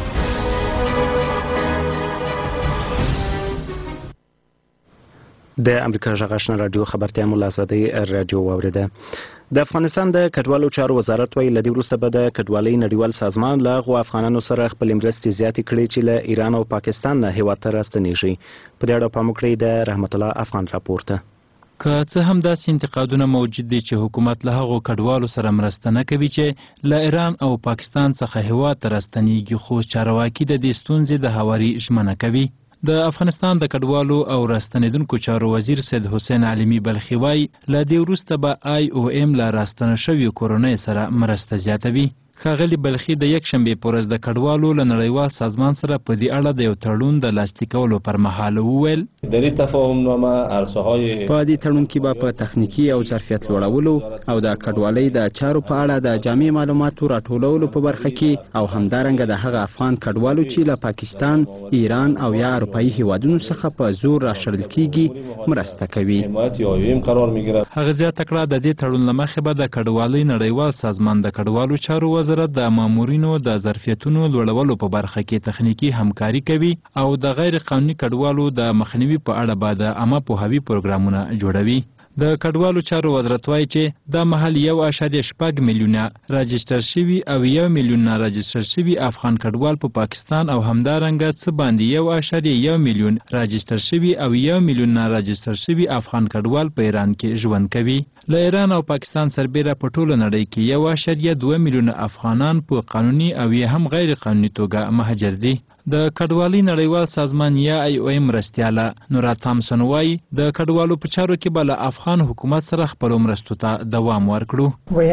د امریکا غږ آشنا رادیو خبرتیا مو له ازادۍ رادیو واوریده. د افغانستان د کډوالو چارو وزارت وايي له دې وروسته به د کډوالۍ نړیوال سازمان له هغو افغانانو سره خپلې مرستې زیاتې کړي چې له ایران او پاکستان نه هیواد ته راستنیږي. په دې اړه پام وکړئ د رحمت الله افغان راپور ته. که څه هم داسې انتقادونه موجود دي چې حکومت له هغو کډوالو سره مرسته نه کوي چې له ایران او پاکستان څخه هیواد ته راستنیږي، خو چارواکي د دې ستونزې د هواري ژمنه کوي. د افغانستان د کډوالو او راستنیدونکو چارو وزیر سید حسین علمی بلخي وایي له دې وروسته به آی او ایم له راستنه شویو کورنیو سره مرسته زیاتوي. ښاغلي بلخي د یکشنبې په ورځ د کډوالو له نړیوال سازمان سره په دې اړه د یو تړون د لاسلیک کولو پر مهال وویل در این تفاهمنامه عرصه‌های په دې تړون کې به په تخنیکی او ظرفیت لوړولو او د کډوالۍ د چارو په اړه د جامع معلوماتو راټولولو په برخه کې او همدارنګه د هغه افغان کډوالو چې له پاکستان، ایران او یا اروپایي هیوادونو څخه په زور راشړل کیږي مرسته کوي. هغه زیاته کړه د دې تړون له مخې به د کډوالۍ نړیوال سازمان د کډوالو چارو وزارت د مامورینو د ظرفیتونو لوړولو په برخه کې تخنیکی همکاري کوي او د غیر قانوني کډوالو د مخنیوي په اړه به د عامه پوهاوي پروګرامونه جوړوي. د کډوالو چارو وزارت وایي چې دا مهال یو اعشاریه شپږ میلیونه راجستر شوي او یو میلیون راجستر شوي افغان کډوال په پا پاکستان او همدارنګه څه باندې یو اعشاریه یو میلیون راجستر شوي او یو میلیون راجستر شوي افغان کډوال په ایران کې ژوند کوي. له ایران او پاکستان سربیره په ټوله نړۍ کې یو اعشاریه دوه میلیونه افغانان په قانوني او یا هم غیر قانوني توګه مهاجر دي. د کډوالۍ نړیوال سازمان یا ای او ام مرستیاله نورا تامسون وایي د کډوالو په چارو کې به له افغان حکومت سره خپلو مرستو ته دوام ورکړو.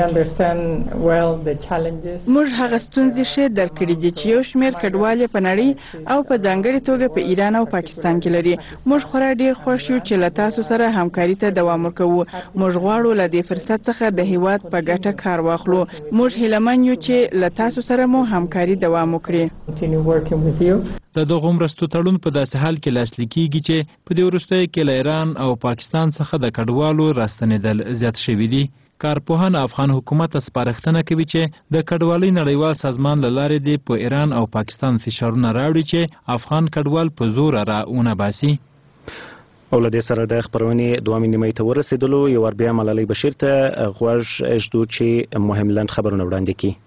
موږ هغه ستونزې ښه درک کړي دي چې یو شمېر کډوال په نړۍ او په ځانګړې توګه په ایران او پاکستان کې لري. موږ خورا ډېر خوښ یو چې له تاسو سره همکاري ته دوام ورکوو. موږ غواړو له دې فرصت څخه د هیواد په ګټه کار واخلو. موږ هیلهمن یو چې له تاسو سره مو همکاري دوام وکړي. د دغو مرستو تړون په داسې حال کې لاسلیک کیږي چې په دې وروستیو کې له ایران او پاکستان څخه د کډوالو راستنېدل زیات شوي دي. کارپوهان افغان حکومت ته سپارښتنه کوي چې د کډوالۍ نړیوال سازمان له لارې د په ایران او پاکستان فشارونه راوړي چې افغان کډوال په زور را ونه باسي. او له دې سره د خبرونې دوامي نیمۍ ته ورسېدلو یو وار بیا ملالۍ بشیر ته غوږ ږدو چې مهم لنډ خبرونه وړاندې کړي.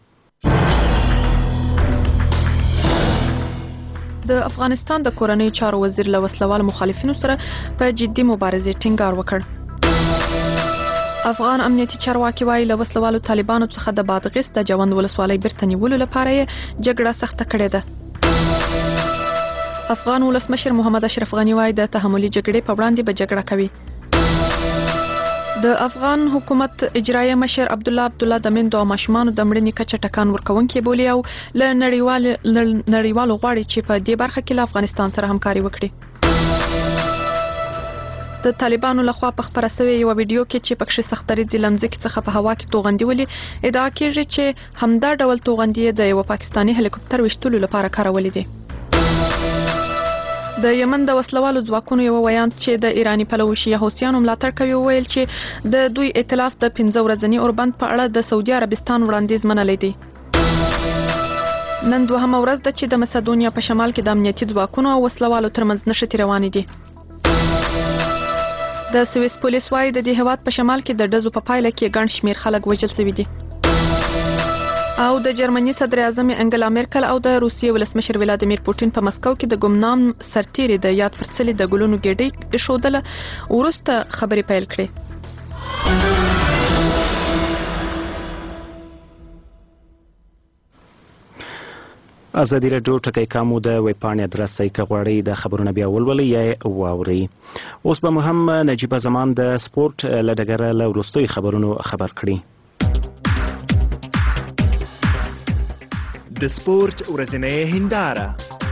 د افغانستان د کورنۍ چارو وزیر له وسلوالو مخالفینو سره په جدي مبارزې ټینګار وکړ. افغان امنیتي چارواکي وایي له وسلوالو طالبانو څخه د بادغیس د جوند ولسوالۍ بیرته نیولو لپاره یې جګړه سخته کړې ده. افغان ولسمشر محمد اشرف غني وایي د تحملي جګړې په وړاندې به جګړه کوي. د افغان حکومت اجرایه مشر عبد الله عبد الله د میندو او ماشومانو د مړینې کچه ټکان ورکوونکی بولي او له نړیوال نړیوالو غواړي چې په دې برخه کې له افغانستان سره همکاري وکړي. د طالبانو لخوا په خبره شوې یو ویډیو کې چې پکښې سختدریځي لمځکې څخه په هوا کې توغندي ولي ادعا کېږي چې همدا ډول توغندي د یو پاکستاني هلیکوپټر ویشتلو لپاره کارولې دي. د یمن د وسلوالو ځواکونو یو ویان چې د ایرانی پلوي شیعه حوثیانو ملاتړ کوي ویل چې د دوی ائتلاف د پنځه ورځني اوربند په اړه د سعودي عربستان وړاندیز منلی دی. نن دوهمه ورځ ده چې د مسدونیا په شمال کې د امنیتي ځواکونو او وسلوالو ترمنځ نښتې روانې دي. د سویس پولیس وایي د دې هیواد په شمال کې د ډزو په پایله کې ګڼ شمېر خلک وژل شوي دي. او د جرمني صدر اعظم انګلا میرکل او د روسیې ولسمشر ولادیمیر پوټین په مسکو کې د ګمنام سرتیري د یاد پر څلي د ګلونو ګېډۍ ایښودله وروسته خبرې پیل کړې. ازادي راډیو ټکی کامو د ویبپاڼې ادرس ځای که غواړئ د خبرونه بیا ولولئ یا یې واورئ. اوس به مو هم نجیبه زمان د سپورټ له ډګره له وروستیو خبرونو خبر کړي. د سپورت ورځنۍ هنداره.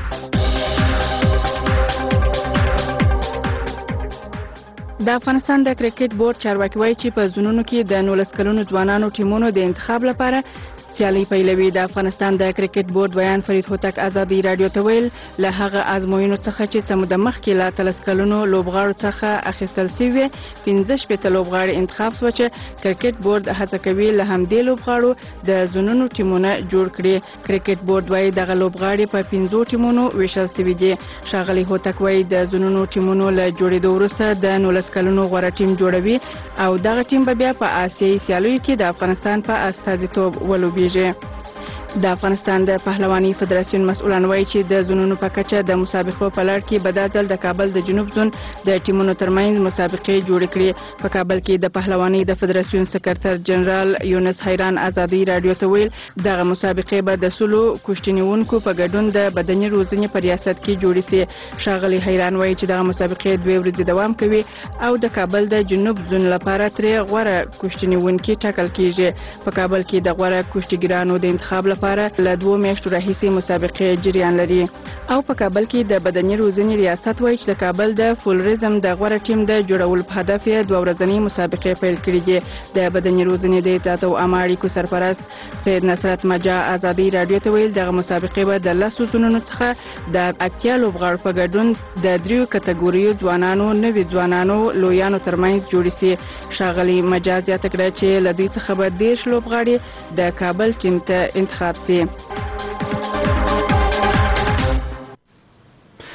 د افغانستان د کرکټ بورډ چارواکي وایي چې په زونونو کې د نولس کلونو ځوانانو ټیمونو د انتخاب لپاره سیالي پیلوي. د افغانستان د کرکټ بورډ بیان فرید هوتک ازادي رادیو ته ویل له هغه ازموینو څخه چې څه موده مخکې له اتلس کلونو لوبغاړو څخه اخیستل شوي پنځه شپېته لوبغاړي انتخاب شوه چې کرکټ بورډ هڅه کوي له همدې لوبغاړو د زونونو ټیمونه جوړ کړي. کرکټ بورډ وایي دغه لوبغاړي په پنځو ټیمونو ویشل شوي دي. ښاغلي هوتک وایي د زونونو ټیمونو له جوړېدو وروسته د نولس کلونو غوره ټیم جوړوي او دغه ټیم به بیا په آسیایي سیالیو کې د افغانستان په استازیتوب ولوبي. د افغانستان د پهلواني فدراسیون مسؤلان وایي چې د زونونو په کچه د مسابقو په لړ کې به دا ځل د کابل د جنوب زون د ټیمونو ترمنځ مسابقې جوړې کړي. په کابل کې د پهلواني د فدراسیون سکرتر جنرال یونس حیران ازادي رادیو ته ویل دغه مسابقې به د سلو کشتي نیونکو په ګډون د بدني روزنې په ریاست کې جوړې شي. ښاغلي حیران وایي چې دغه مسابقې دوه ورځې دوام کوي او د کابل د جنوب زون لپاره ترې غوره کشتي نیونکي ټاکل کیږي. په کابل کې د غوره کشتیګرانو د انتخاب لپاره له دوه میاشتو راهیسې مسابقې جریان لري. او په کابل کې د بدني روزنې ریاست وایي چې د کابل د فولریزم د غوره ټیم د جوړولو په هدف یې دوه ورځنۍ مسابقې پیل کړي دي. د بدني روزنې د اطلاعات او عامه اړیکو سرپرست سید نصرت مجا ازادي رادیو ته ویل دغه مسابقې به د لسو زونونو څخه د اتیا لوبغاړو په ګډون د دریو کټګوریو ځوانانو نوي ځوانانو لویانو ترمنځ جوړې شي. ښاغلي مجا زیاته کړه چې له دوی څخه به دېرش لوبغاړي د کابل ټیم ته انتخاب شي.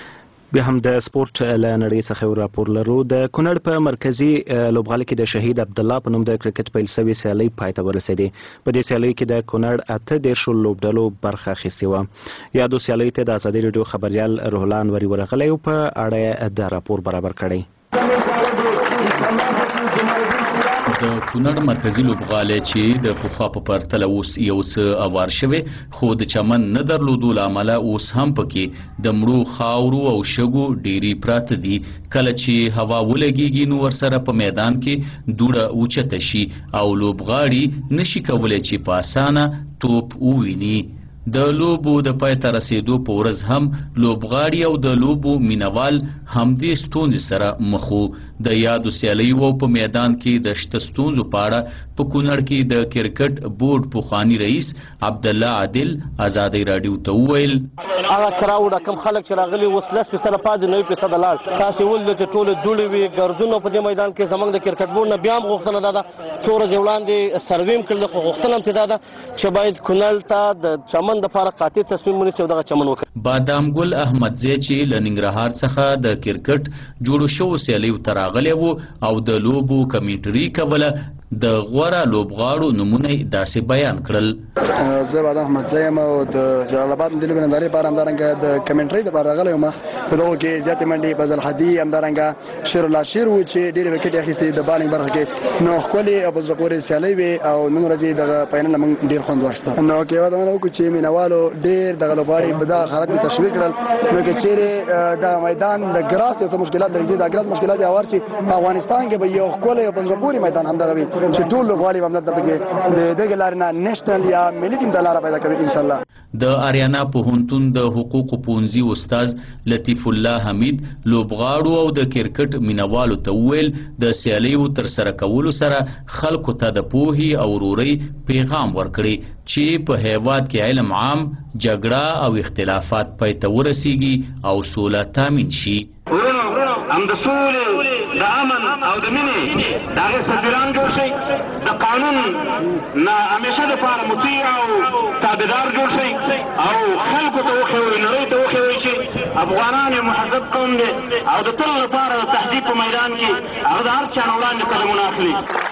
بیا هم د سپورت له نړۍ څخه راپور لرو. د کونړ په مرکزی لوبغالي کې د شهید عبد الله په نوم د کرکټ پیل شوې سیالي پای ته ورسېدې. په دې سیالي کې د کونړ اته دېرش لوبډلو برخه اخیستې وه. یادو سیالۍ ته د ازادي راډیو خبریال روح الله انوري ورغلی او په اړه د راپور برابر کړی. د کونړ مرکزی لوبغالی چې د پخوا په پرتله اوس یو څه اوار شوی خو د چمن نه درلودو له امله اوس هم پکې د مړو خاورو او شګو ډیری پراته دي. کله چې هوا ولګیږي نو ورسره په میدان کې دوړه اوچته شي او لوبغاړي نشي کولی چې په اسانه توپ وویني. د لوبو د پای ته رسیدو په ورځ هم لوبغاړي او د لوبو مینوال همدې ستونزې سره مخ وو. د یادو سیالیو په میدان کې د شته ستونزو په اړه په کونړ کې د کرکټ بورډ پخوانی رئیس عبد الله عادل ازادي راډیو ته وویل هغه کراوډ کم خلک چې راغلي اوس لس فیصده پاتې نه وي فیصده لاړ. تاسې ولید چې ټولې دوړې وي ګردونه په دې میدان کې زموږ د کرکټ بورډ نه بیا هم غوښتنه دا ده څو ورځې وړاندې سروې هم کړل خو غوښتنه هم دا ده چې باید کونړ ته د چمن دپاره قاطع تصمیم ونیسي او دغه چمن وکړي. بادام ګل احمدزی چې له ننګرهار څخه د کرکټ جوړو شوو سیالیو ته راغلی و او د لوبو کمنټري کوله د غوره لوبغاړو نمونه داسې بیان کړل. زه بادام احمدزی یم او د جلال آباد د لوبې نندارې لپاره همدارنګه د کمنټري لپاره راغلی یم. په دغو کې زیاتې منډې فضل حدي همدارنګه شیر الله شیر و چې ډېرې وکټې اخیستې د بالینګ برخه کې. نو ښکلې او په زړه پورې سیالۍ وې او نن ورځې دغه فاینل نه موږ ډېر خوند واخیسته. نو کې واده ونه وکړو چې مینوالو ډېر دغه لوبغاړي په دغه حالت کې تشویق کړل. نو کې چیرې د میدان د ګراس یو څه مشکلات لري چې د ګراس مشکلات یې هوار چې افغانستان کې به یو ښکلی او په زړه پورې میدان همدغه وي چې ټول لوبغاړي د دغه لارې نه نېشنل یا ملي ټیم ته لاره پیدا کوي ان شاء الله. د آریانا پوهنتون د حقوقو پوهنځي استاد لطیف الله حمید لوبغاړو او د کرکټ مینوالو ته وویل د سیالیو ترسره کولو سره خلکو ته د پوهې او ورورۍ پیغام ورکړي چې په هیواد کې علم عام، جګړه او اختلافات پای ته ورسیږي او سوله تامین شي. هم د سولې د امن او د مینې د هغې سفیران جوړ شي، د قانون نه همیشه دپاره مطیع او تابعدار جوړ شي او خلکو ته وښیوئ، نړۍ ته وښیوئ چې افغانان یو مهذب قوم دی او د تل لپاره د تهذیب په میدان کې هغه د هر چا نه وړاندې قدمونه اخلي.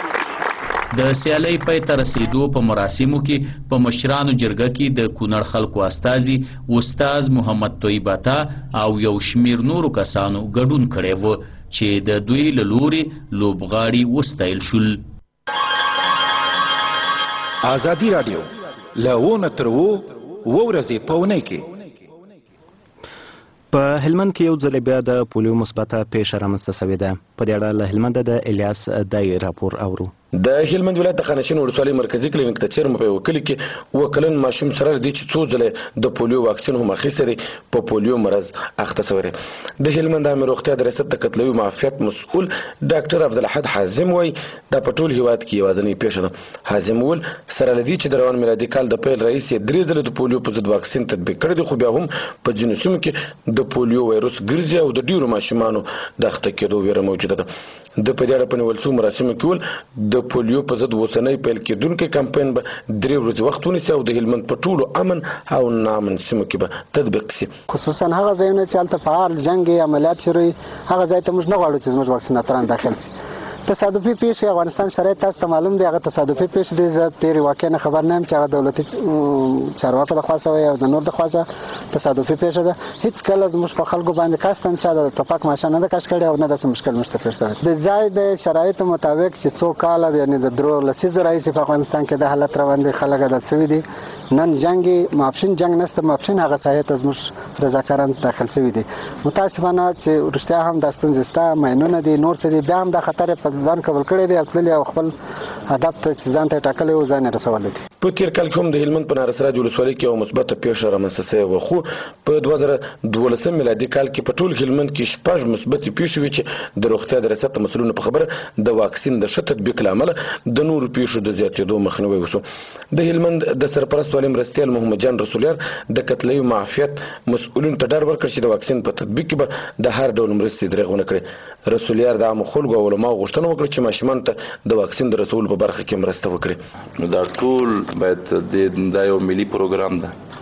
د سیالۍ پای ته رسیدو په مراسمو کې په مشرانو جرګه کې د کونړ خلکو استازي استاد محمد طیب عطا او یو شمیر نورو کسانو ګډون کړی و چې د دوی له لورې لوبغاړي وستایل شول. ازادي راډیو له ونه تر اوو اووه ورځې په اونۍ کې په هلمند کې یو ځل بیا د پولیو مثبته پیښه رامنځته شوې ده. په دې اړه له هلمنده د الیاس دای راپور اورو. د هلمند ولایت د خانشین ولسوالۍ مرکزی کلینیک ته چیرمه په وکیل کې و کلن ماشوم سره د چې څو ځله د پولیو واکسین هم اخیسته دی په پولیو مرض اخته شوی. د هلمند عامه روغتیا د ریاست د قتلوي معافیت مسؤل ډاکټر عبدالحد حازم وایي دا په ټول هیواد کې یوازینۍ پیښه ده. حازم وویل سره له دې چې د روان میلادي کال د پیل رئیس یې درې ځله د پولیو په ضد واکسین تطبیق کړی دی، خو بیا هم په ځینو سیمو کې د پولیو وایروس ګرځي او د ډیرو ماشومانو د اخته کېدو ویره موجوده ده. د په دې اړه په نیول شوو مراسمو کې وویل د پولیو په ضد اوسنی پیل کېدونکی کمپاین به درې ورځې وخت ونیسي او د هلمند په ټولو امن او ناامن سیمو کې به تطبیق شي. خصوصا هغه ځایونه چې هلته فعال جنګ عملیات شروع هغه ځای ته موږ نه غواړو چې زموږ واکسیناتران داخل شي. تصادفي پیښې افغانستان شرایط تاسو ته معلوم دی، هغه تصادفي پیښې دي. زه تېرې واقع نه خبر نه یم چې هغه دولتي چارواکو د خوا سوی او د نور د خوا تصادفي پیښه ده. هېڅ کله زموږ په خلکو باندې قصداً چا د ټوپک ماشه نه ده کش کړې او نه داسې مشکل موږ ته پېښ شوی. د ځای د شرایطو مطابق چې څو کاله یعنې د درو لسیزو راهیسې په افغانستان کې د حالت روان دی، خلک عادت شوي دي. نن جنګ ماپښین جنګ نشته، ماپښین هغه ساحې ته زموږ رضاکاران داخل شوي دي. متاسفانه چې رښتیا هم دا ستونزې شته، ماینونه دي، نور څه دي، بیا هم دا خطر یې په ځان قبول کړی دی او تللي او خپل هدف ته چې ځان ته یې ټاکلی و ځان یې رسولی دی. په تېر کال کې هم د هلمند په نارسراج ولسوالۍ کې یوه مثبته پیښه رامنځته شوې وه، خو په دوه زره دولسم میلادي کال کې په ټول هلمند کې شپږ مثبتې پیښې وې چې د روغتیا د ریاست مسؤلینو په خبره د واکسین د ښه تطبیق له امله د نورو پیښو د زیاتېدو مخنیوی وشو. د هلمند د سرپرست والي مرستیال محمد جان رسولیار د قتلوي معافیت مسؤلینو ته ډاډ ورکړ چې د واکسین په تطبیق کې به د هر ډول مرستې دریغ ونه کړي. رسولیار د عامو خلکو او علماو غوښتنه وکړه چې ماشومانو ته د واکسین د رسولو په برخه کې مرسته وکړي. نو دا ټول باید دا یو ملي پروګرام ده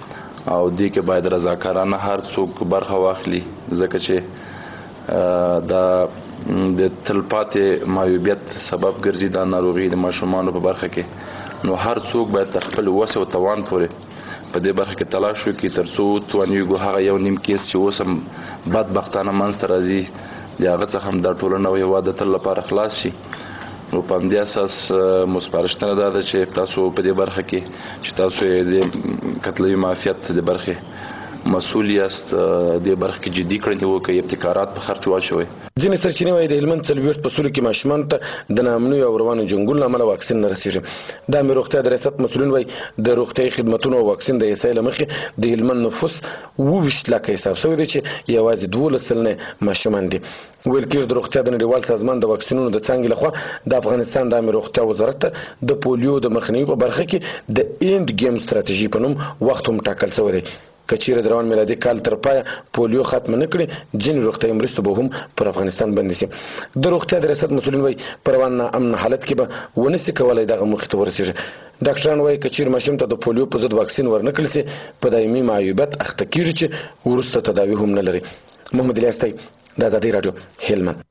او دې کې باید رضاکارانه هر څوک برخه واخلي ځکه چې دا د تلپاتې معیوبیت سبب ګرځي دا ناروغي د ماشومانو په برخه کې نو هر څوک باید خپل وسه او توان پورې په دې برخه کې تلاش وکړي ترڅو توانیږو هغه یو نیم کیس چې اوس هم بدبختانه منځته راځي د هغه څخه هم دا ټولنه او هېواد د تل لپاره خلاص شي نو په همدې اساس مو سپارښتنه دا ده چې تاسو په دې برخه کې چې تاسو د قتلوي معافیت د برخې مسؤل یاست د برخه کې جدي کړنې وکړئ ابتکارات په خرچ واچوئ. ځینې سرچینې وایي د هلمند څلوېښت فصلو کې ماشومانو ته د ناامنیو او روانو جنګونو له امله واکسین نه رسېږي. د عامې روغتیا د ریاست مسؤلین وایي د روغتیایي خدمتونو او واکسین د ایسای له مخې د هلمند نفوس اووه ویشت لکه حساب شوی دی چې یوازې دولس سلنه ماشومان دي. ویل کېږي د روغتیا د نړیوال سازمان د واکسینونو د څانګې لخوا د افغانستان د عامې روغتیا وزارت ته د پولیو د مخنیوي په برخه کې د اینډ ګیم ستراتیژي په نوم وخت هم ټاکل شوی دی. که چیرې د روان میلادي کال تر پایه پولیو ختمه نه کړي ځینې روغتیایي مرستې به هم پر افغانستان باندې شي. د روغتیا د ریاست مسؤلین وایي په روان ناامن حالت کې به ونه شي کولی دغه موخې ته ورسېږي. ډاکټران وایي که چیرې ماشوم ته د پولیو په ضد واکسین ورنه کړل شي په دایمي معیوبیت اخته کېږي چې وروسته تداوي هم نه لري. محمد الیاس تایب د ازادي راډیو هلمند.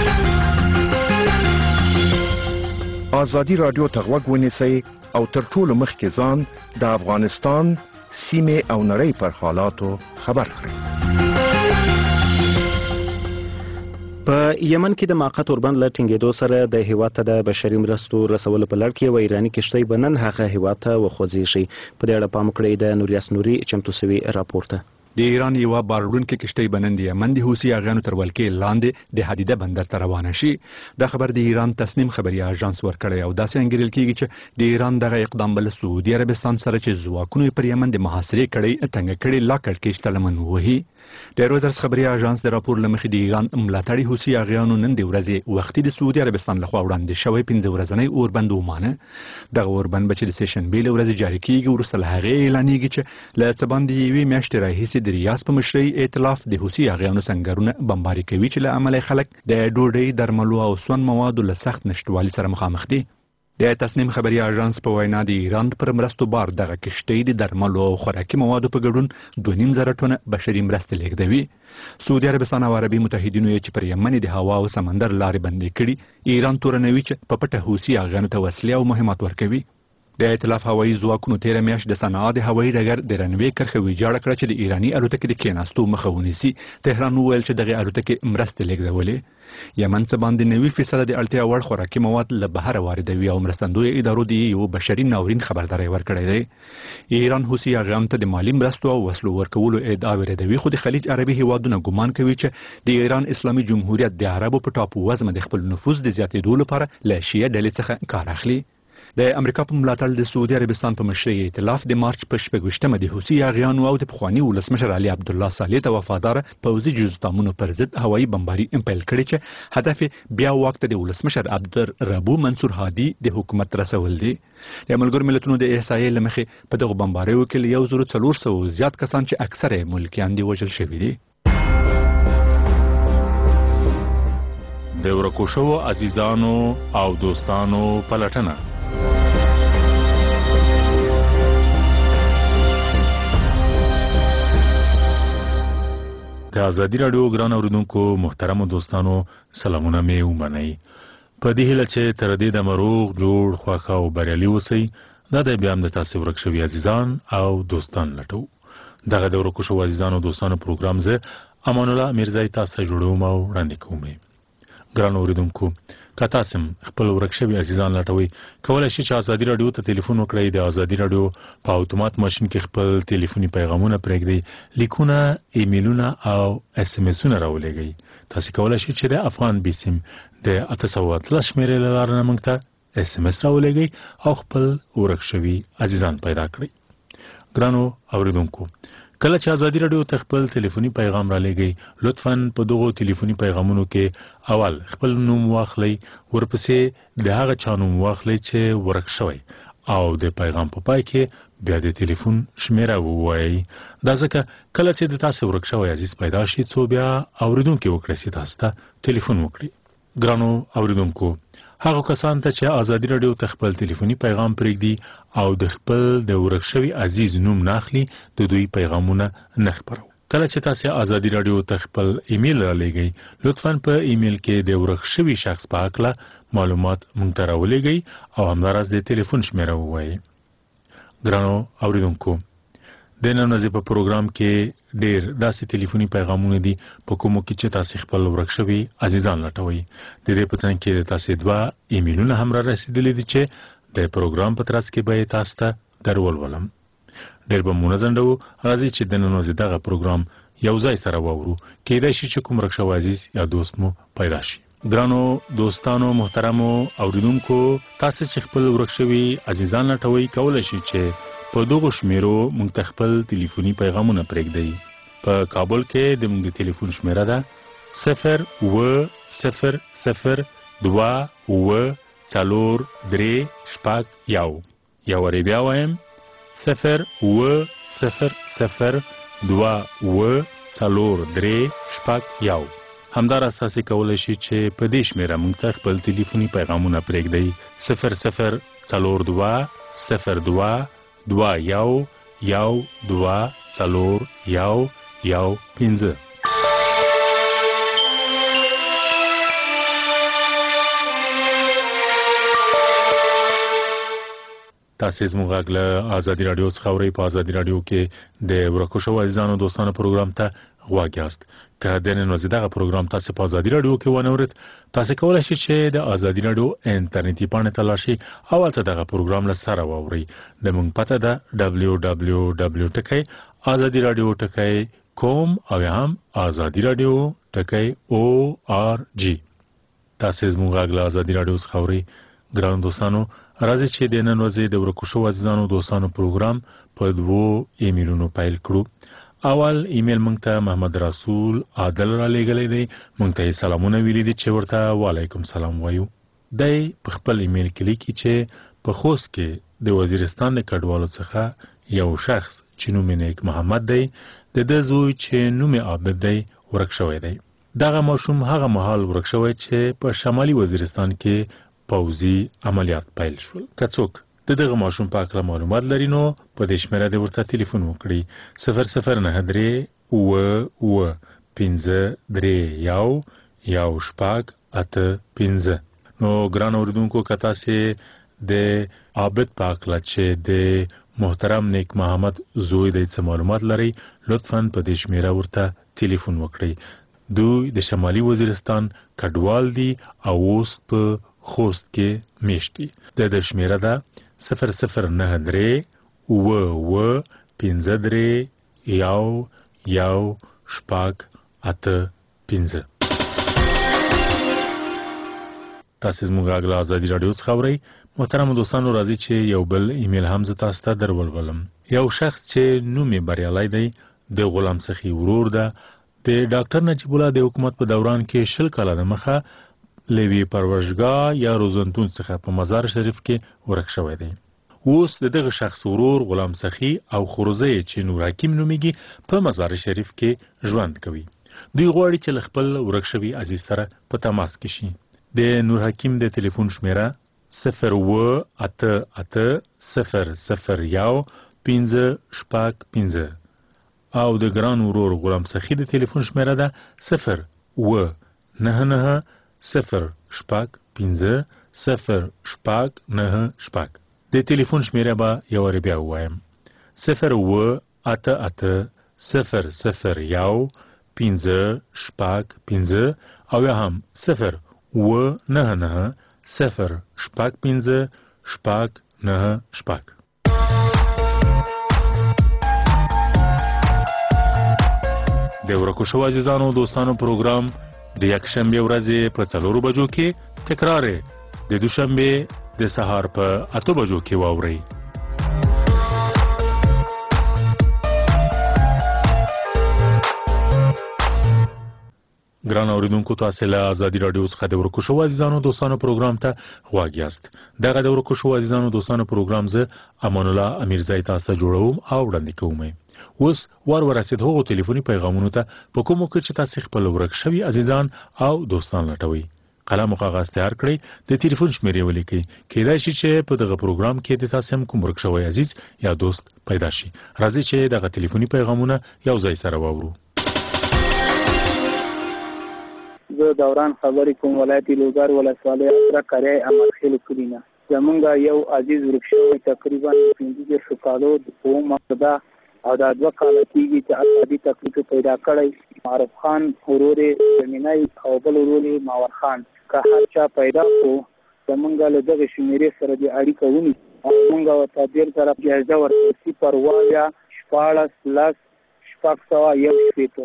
ازادي راډیو ته غوږ ونیسئ او تر ټولو مخکې ځان د افغانستان سیمه او نړۍ پر حالاتو خبر کړئ. په یمن کې د ماقت اوربند له ټینګېدو سره د هیواد ته د بشري مرستو رسولو په لړ کې یوه ایراني کښتۍ به نن هغه هیواد ته وخوځېږي. په دې اړه پام وکړئ د نوریاس نوري چمتو شوي راپور ته. د ایران یوه بارونکې کښتۍ به نن د یمن د حوثي اغیانو تر ولکې لاندې د حدیده بندر ته روانه شي. دا خبر د ایران تسنیم خبري اژانس ورکړی او داسې انګیرل کېږي چې د ایران دغه اقدام به له سعودي عربستان سره چې ځواکونو پر یمن د محاصرې کړۍ تنګه کړې لا کړکېچ ته لمن ووهي. د رویټرز خبري اژانس د راپور له مخې د ایران ملاتړي حوثي اغیانو نن د ورځې وختي د سعودي عربستان لخوا وړاندې شوی پنځه ورځنی اوربند ومانه. دغه اوربند به چې د سیشنبې له ورځې جاري کېږي وروسته له هغې اعلانېږي چې له څه باندې یوې میاشتې راهیسې د ریاض په مشرۍ ائتلاف د حوثي اغیانو سنگرونه بمباري کوي چې له امله خلک د ډوډۍ درملو او سون موادو له سخت نشټوالي سره مخامخ دي. د تسنیم خبري اژانس په وینا د ایران پر مرستو بار دغه کښتۍ د درملو او خوراکي موادو په ګډون دوه نیم زره ټنه بشري مرستې لیږدوي. سعودي عربستان او عربي متحدینو چې پر یمن د هوا او سمندر لارې بندې کړي ایران تورنوي چې په پټه حوثي اغیانو ته وسلې او مهمات ورکوي. د ائتلاف هوایي ځواکونو تیره میاشت د صنعا د هوایي ډګر د رنوې کرښه ویجاړه کړه چې د ایراني الوتکې د کېناستو مخه ونیسي. تهران وویل چې دغه الوتکې مرستې لیږدولې. یمن څه باندې نوي فیصده د اړتیا وړ خوراکي مواد له بهره واردوي او مرستندویه ادارو د یو بشري ناورین خبرداری ورکړی دی. ایران حوثي اغیانو ته د مالي مرستو او وسلو ورکولو ادعا ورېدوي خو د خلیج عربي هیوادونه ګمان کوي چې د ایران اسلامي جمهوریت د عربو په ټاپو وزمه د خپل نفوذ د زیاتېدو لپاره له شیعه ډلې څخه کار اخلي. د امریکا په ملاتړ د سعودي عربستان په مشرۍ ائتلاف د مارچ په شپږویشتمه د حوثي اغیانو او د پخواني ولسمشر علي عبدالله صالح ته وفادار پوځي جزتامونو پر ضد هوایي بمباري پیل کړی چې هدف بیا واک ته د ولسمشر عبدالربو منصور هادي د حکومت رسول دی. د ملګرو ملتونو د احصایې له مخې په دغو بمباریو کې یو زرو څلور سوه زیات کسان چې اکثره ملکیان دي وژل شوي دي. د ورکو شوو عزیزانو او دوستانو پلټنه. د ازادي راډیو ګران اوریدونکو محترم دوستانو سلامونه مې ومنئ. په دې هیله چې تر دې د مروغ جوړ خوښه او بریالي اوسئ. دا د بیا هم د تاسو ورک شوي عزیزان او دوستان لټو. دغه د ورکو شوو عزیزانو او دوستانو پروګرام زه امان الله میرزای تاسو جوړوم او وړاندې کوم. ګران اوریدونکو که تاسو خپل ورک شوي عزیزان لټوي کولای شئ چې ازادي راډیو ته ټلیفون وکړئ. د ازادي راډیو په اتومات ماشین کې خپل ټلیفوني پیغامونه پرېږدئ، لیکونه، ایمیلونه او اس ام اسونه راولېږئ. تاسو کولای شئ چې د افغان بیسیم د اته سوه اتلس شمېرې له لارې نه موږ ته اس ام اس راولېږئ او خپل ورک شوي عزیزان پیدا کړئ. ګرانو اوریدونکو کله چې ازادي راډیو ته خپل ټلیفوني پیغام را لېږئ لطفاً په دغو ټلیفوني پیغامونو کې اول خپل نوم واخلئ، ورپسې د هغه چا نوم واخلئ چې ورک شوی او د پیغام په پای کې بیا د ټلیفون شمیره ووایئ. دا ځکه کله چې د تاسو ورک شوی عزیز پیدا شي څو بیا اوریدونکي وکړئ چې تاسو ته ټلیفون وکړي. ګرانو اوریدونکو هغه کسان ته چې ازادي رادیو ته خپل ټلیفوني پیغام پرېږدي او د خپل د ورک شوی عزیز نوم ناخلي د دوی پیغامونه نه خپرو. کله چې تاسو ازادي رادیو ته خپل ایمیل را لېږئ لطفاً په ایمیل کې د ورک شوی شخص په اړه معلومات مونږ ته راولېږئ او همداراز د ټلیفون شمیره ووایئ. ګرانو اوریدونکو د نن ورځې په پروګرام کې ډېر داسې ټلیفوني پیغامونه دي په کومو کې چې تاسو خپل ورک شوی عزیزان لټوي. د دې په څنګ کې تاسو دوه ایمیلونه هم را رسیدلي دي چې د پروګرام په ترڅ کې به تاسو ته درولولم. ډېر به مونږ زندو راځي چې د نن ورځې دغه پروګرام یو ځای سره وورو کېدای شي چې کوم ورک شوی عزیز یا دوست مو پیدا شي. ګرانو دوستانو محترمو اوریدونکو تاسو چې خپل ورک شوی عزیزان لټوي کولای شي چې په دغه شمیرو مونږ ته خپل ټلیفوني پیغامونه پرېږدئ. په کابل کې د مونږ د ټلیفون شمیره ده صفر اوه صفر صفر دوه اوه څلور درې شپږ یو. یو وارې بیا وایم صفر اوه صفر صفر دوه اوه څلور درې شپږ یو. همداراز تاسو کولی شئ چې په دې شمیره مونږ ته خپل ټلیفوني پیغامونه پرېږدئ صفر صفر څلور دوه صفر دوه دوه یو یو دوه څلور یو یو پنځه. تاسو زموږ غږ له ازادي رادیو څخه اورئ. په ازادي رادیو کې د ورکو شوو عزیزانو دوستانو پروګرام ته غوږ یاست. که د نن ورځې دغه پروګرام تاسو په ازادي رادیو کې ونه اورئ تاسو کولی شئ چې د ازادي رادیو انټرنیټي پاڼې ته لاړ شئ او هلته دغه پروګرام له سره واورئ. د موږ پته ده ډبلیو ډبلیو ډبلیو ټکی ازادي رادیو ټکی کوم او یا هم ازادي رادیو ټکی او آر جی. تاسو زموږ غږ له ازادي رادیو څخه اورئ. ګران دوستانو راځي چې د نن ورځې د ورکو شوو عزیزانو دوستانو پروګرام په دوو ایمیلونو پیل کړو. اول ایمیل مونږ ته محمد رسول عادل را لېږلی دی. مونږ ته یې سلامونه ویلي دي چې ورته وعلیکم سلام وایو. دی په خپل ایمیل کې لیکي چې په خوست کې د وزیرستان د کډوالو څخه یو شخص چې نوم یې نیک محمد دی د ده زوی چې نوم یې عابد دی ورک شوی دی. دغه ماشوم هغه مهال ورک شوی چې په شمالي وزیرستان کې پوځي عملیات پیل شول. که څوک د دغه ماشوم په اړه معلومات لري نو په دې شمیره د ورته ټلیفون وکړي صفر صفر نه درې اوه اوه پنځه درې یو یو شپږ اته پنځه. نو ګران اوریدونکو که تاسو د عابد په اړه چې د محترم نیک محمد زوی د څه معلومات لري لطفاً په دې شمیره ورته ټلیفون وکړئ. دوی د شمالي وزیرستان کډوال دي او اوس په خوست کې میشت دي. د د شمیره ده صفر صفر نه درې اوه اوه پنځه درې یو یو شپږ اته پنځه. تاسو زموږ غږ له ازادي رادیو څخه اورئ. محترم دوستانو راځي چې یو بل ایمیل هم زه تاسو ته درولولم. یو شخص چې نوم یې بریالی دی د غلام سخي ورور ده د ډاکټر نجیب الله د حکومت په دوران کې شل کاله د مخه لوی پرورشګاه یا روزنتون څخه په مزار شریف کې ورک شوی دی. اوس د دغه شخص ورور غلام سخي او خروزی چې نور حکیم نومیږي په مزار شریف کې ژوند کوي. دوی غواړي چې خپل ورک شوی عزیز سره په تماس کې شي. د نور حکیم د ټلیفون شمیره صفر اوه اته اته صفر صفر یو پنځه شپږ پنځه او د ګران ورور غلام سخي د ټلیفون شمیره ده صفر اوه نه نه صفر شپږ پنځه صفر شپږ نه شپږ. د ټلیفون شمیره به یو وارې بیا ووایم صفر اوه اته اته صفر صفر یو پنځه شپږ پنځه او یا هم صفر اوه نه نه صفر شپږ پنځه شپږ نه شپږ. د ورکو شوو عزیزانو دوستانو پروګرام د یکشنبه ورځې په څلورو بجو کې تکرار د دوشنبه د سهار په اته بجو کې واورئ. ګران اوریدونکو تاسو له ازادي رادیو څخه د ورکو شوو عزیزانو دوستانو پروګرام ته غوږ یاست. دغه د ورکو شوو عزیزانو دوستانو پروګرام زه امان الله امیرزای تاسو ته جوړوم او وړاندې کوم. اوس ور ورسید هغو ټلیفوني پیغامونو ته په کومو کې چې تاسو خپل ورک شوي عزیزان او دوستان لټوي. قلم او کاغذ تیار کړئ د ټلیفون شمیرې ولیکئ کېدای شي چې په دغه پروګرام کې د تاسو هم کوم ورک شوی عزیز یا دوست پیدا شي راځي چې دغه ټلیفوني پیغامونه یو ځای سره واورو زه دوران خبرې کوم ولایت لوګر ولسوالۍ اسره کړی امر خېل کړینا زمونږ یو عزیز ورک شوی تقریبا پنځه دېرش کالو د قوم مقدا او دا دوه کاله کېږي چې عصبي تکلیف پیدا کړی معروف خان ورور زمینای او بل ورور ماور خان که هر چا پیدا کو زمونږ له دغه شمیرې سره د اړیکه ونی او موږ ورته ډېر طرف جایزه ورکړو صفر اویا شپاړس لس شپږ سوه یو شپېته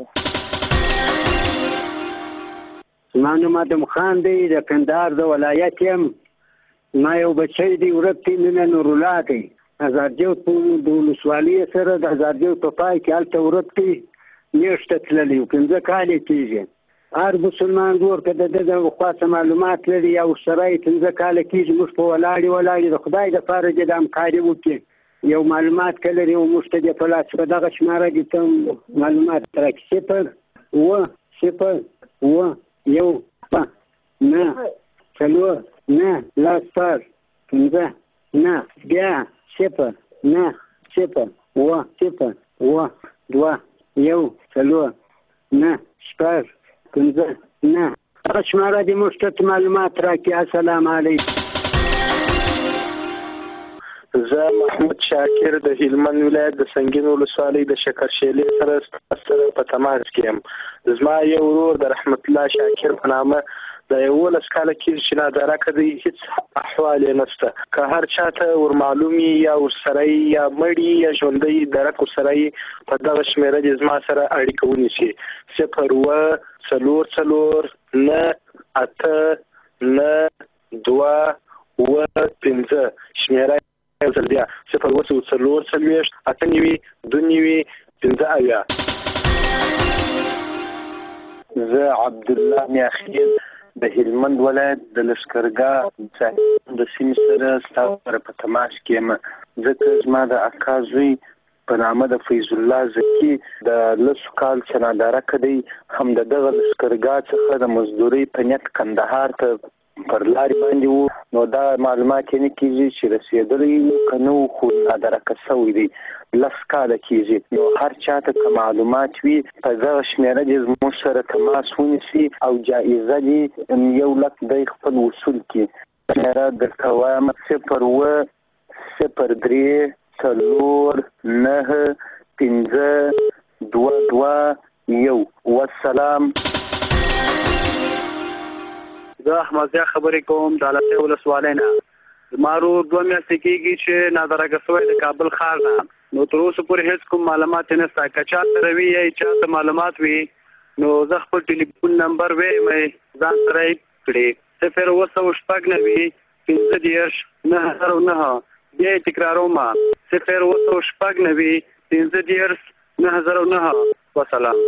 زما نوم ادم خان دی د کندهار د ولایت یم ما یو بچی دی ورک دی مینه نورالله دی هزارجو د ولسوالۍ سره د هزارجو په پای کې هلته ورک دی میاشته تللی و پنځه کالې کېږي هر مسلمان ورور که د ده د خواڅه معلومات لري یا ورسره یې پنځه کاله کېږي موږ په ولاړې ولاړې د خدای دپاره دې د همکاري وکړي یو معلومات که لري او موږ ته دې په لاس په دغه شماره دې ته معلومات راکړي صفر اوه صفر اوه یو نه څلور نه لس پر پنځه نه بیا صفر نه صفر اوه صفر اوه دوه یو څلور نه شپږ پنځه نه هغه شماره دې موږ ته معلومات راکړي السلام علیکم زه محمود شاکر د هلمند ولایت د سنګین ولسوالۍ د شکرشیلې سره سره په تماس کې یم زما یو ورور د رحمت الله شاکر په نامه د یولس کاله کېږي چې ناداره کوي هیڅ احوال یې نشته که هر چاته ورمعلومي یا ورسره یا مړي یا ژوندی درک ورسره په دغه شمېره دې زما سره اړیکه ونیسي صفر اوه څلور څلور نه اته نه دوه اوه پنځه شمېره یو ځل بیا صفر اوه څلور څلوېښت اته نوي دوه نوي پنځه اویا زه عبدالله میاخیل د هلمند ولایت د لښکرګاه د سیمې سره ستاسو سره په تماس کې یم ځکه زما د اکا زوی په نامه د فیض الله زکي د لسو کال چې ناداره کړی هم د دغه لښکرګاه څخه د مزدورۍ په نیت کندهار ته پر لارې باندې وو نو دا معلومات یې نه کېږي چې رسېدلی که نه وو خو نادرکه سوی دی لس کاله کېږي نو هر چاته که معلومات وي په دغه شمېره دې زموږ سره تماس ونیسي او جایزه دې یو لک دی خپل وصول کړي شمېره درته وایم صفر اوه صفر درې څلور نهه پنځه دوه دوه یو والسلام زه احمد ضیا خبرې کوم د علتې ولسوالۍ نه زما ورور دوه میاشتې کېږي چې نادرکه سوی د کابل ښار نه نو تر اوسه پورې هېڅ کوم معلومات یې نشته که چا سره وي یا چا ته معلومات وي نو زه خپل ټلیفون نمبر ویم ځان سره یې کړي صفر اوه سوه شپږ نوي پنځه دېرش نهه زره نهه بیا یې تکراروم صفر اوه سوه شپږ نوي پنځه دېرش نهه زره نهه وسلام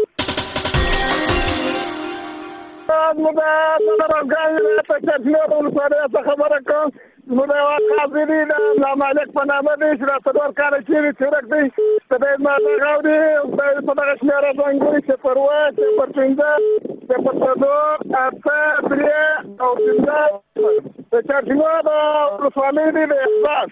نو دا درګان په چټنو ولسوالۍ څخه خبره کوم نو دا واقعي دی دا مالک په نامه دی چې راته ډېر کار کوي چې راکړي په دې ما دا غوډي په دغه شمېره باندې چې پر وا چې پر پنځه چې پر څلور اته درې او پنځه د چټنو دا ولسوالۍ دی د احساس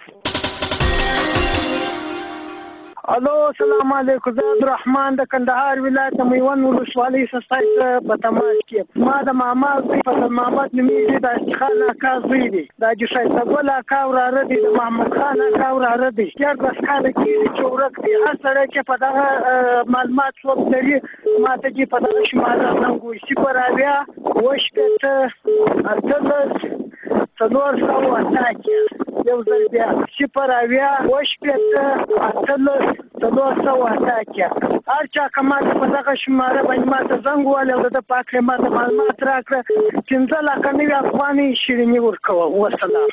الو السلام علیکم زه عبدالرحمن د کندهار ولایت د میوند ولسوالۍ څخه په تماس کې ما د ماما زوی فضل محمد نومیږي د اشتخان اکا زوی دی د حاجي شایسته ګل اکا وراره دی د محمد خان اکا وراره دی دیارلس کاله کېږي چې ورک دی هر سړی چې په دغه معلومات څوک لري ما ته چې په دغه شماره زنګ صفر اویا اوه شپېته اتلس څلور سوه اته اتیا یو ځل بیا صفر اویا اوه شپېته اتلس څلور سوه اته اتیا هر چا که ماته په دغه شماره باندې ماته زنګ ووهلې او د ده په هکله ماته معلومات راکړه پنځه لکه نوي افغانۍ شیریني ورکوه وسلام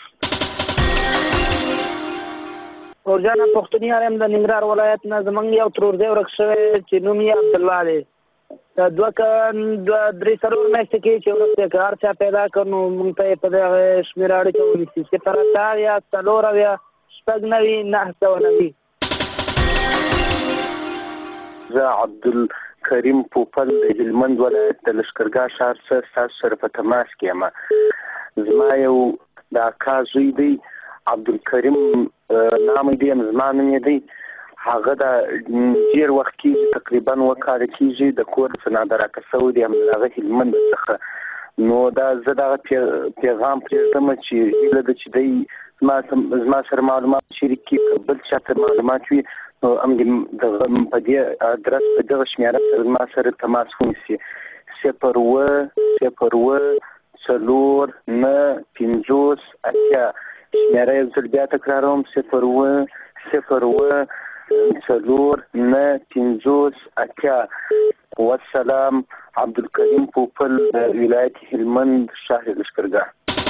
اورجانه پښتونیار یم د ننګرهار ولایت نه زموږ یو ترور دی ورک شوی چې نوم یې عبدالله دی دوه درې څلور میاشتې کې چې ورک دی که هر چا پیدا کړ نو موږ ته یې په دغه شمېره اړیکه ونیسي صفر اته اویا څلور اویا شپږ نوي نهه سوه نوي زه عبدل کریم پوپل د هلمند ولایت د لشکرګاه ښار څخه ستاسو سره په تماس کې یم. زما یو د اکا زوی دی عبدالکریم نام یې دی، زما نوم یې دی. هغه د ډېر وخت کېږي تقریبا اوه کاله کېږي د کور څخه نادرکه شوی دی، همدغه هلمند څخه. نو دا زه دغه پیغام پرېږدم چې هیله ده چې دی زما سره معلومات شریک کړي، که بل چاته معلومات وي نو همدې دغه په دې ادرس په دغه شمېره سره زما سره تماس ونیسي. صفر اوه صفر اوه څلور نه پنځوس اتیا. شمېره یو ځل بیا تکراروم، صفر اوه صفر اوه څلور نه پنځوس اتیا. والسلام. عبدالکریم پوپل د ولایت هلمند شهر لشکرګاه.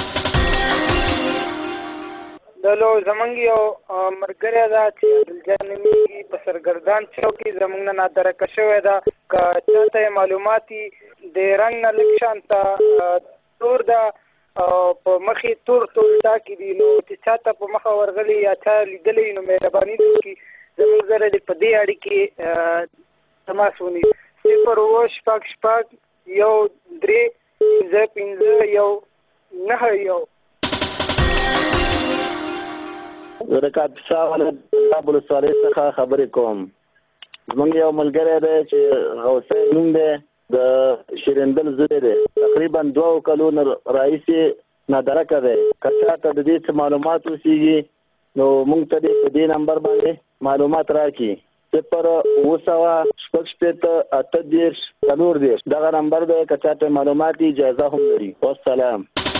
دلو زمونږ یو ملګری ده چې عبدالجان نومېږي، په سرګردان چوک کې زمونږ نه نادرکه شوې ده. که چاته یې معلومات وي د رنګ نه لږ شانته تور ده او په مخې تور تور ټاکې دي، نو چې چاته په مخه ورغلی یا چا لیدلی نو مهرباني وکړي زمونږ سره دې په دې اړیکې تماس ونیسي. صفر اوه شپږ شپږ یو درې پنځه پنځه یو نهه یو. زه د کاپیسا ولایت د ولسوالۍ څخه خبرې کوم. زموږ یو ملګری دی چې غوثی نوم دی، د شیرندل زوی دی، تقریبا دوه کلونو راهیسې نادرکه دی. که چاته د دې څه معلومات اوسېږي نو موږ ته دې په دې نمبر باندې معلومات راکړي. صفر اوه سوه شپږ شپېته اته دېرش څلور دېرش دغه نمبر دی. که چاته معلومات اجازه هم لري. والسلام.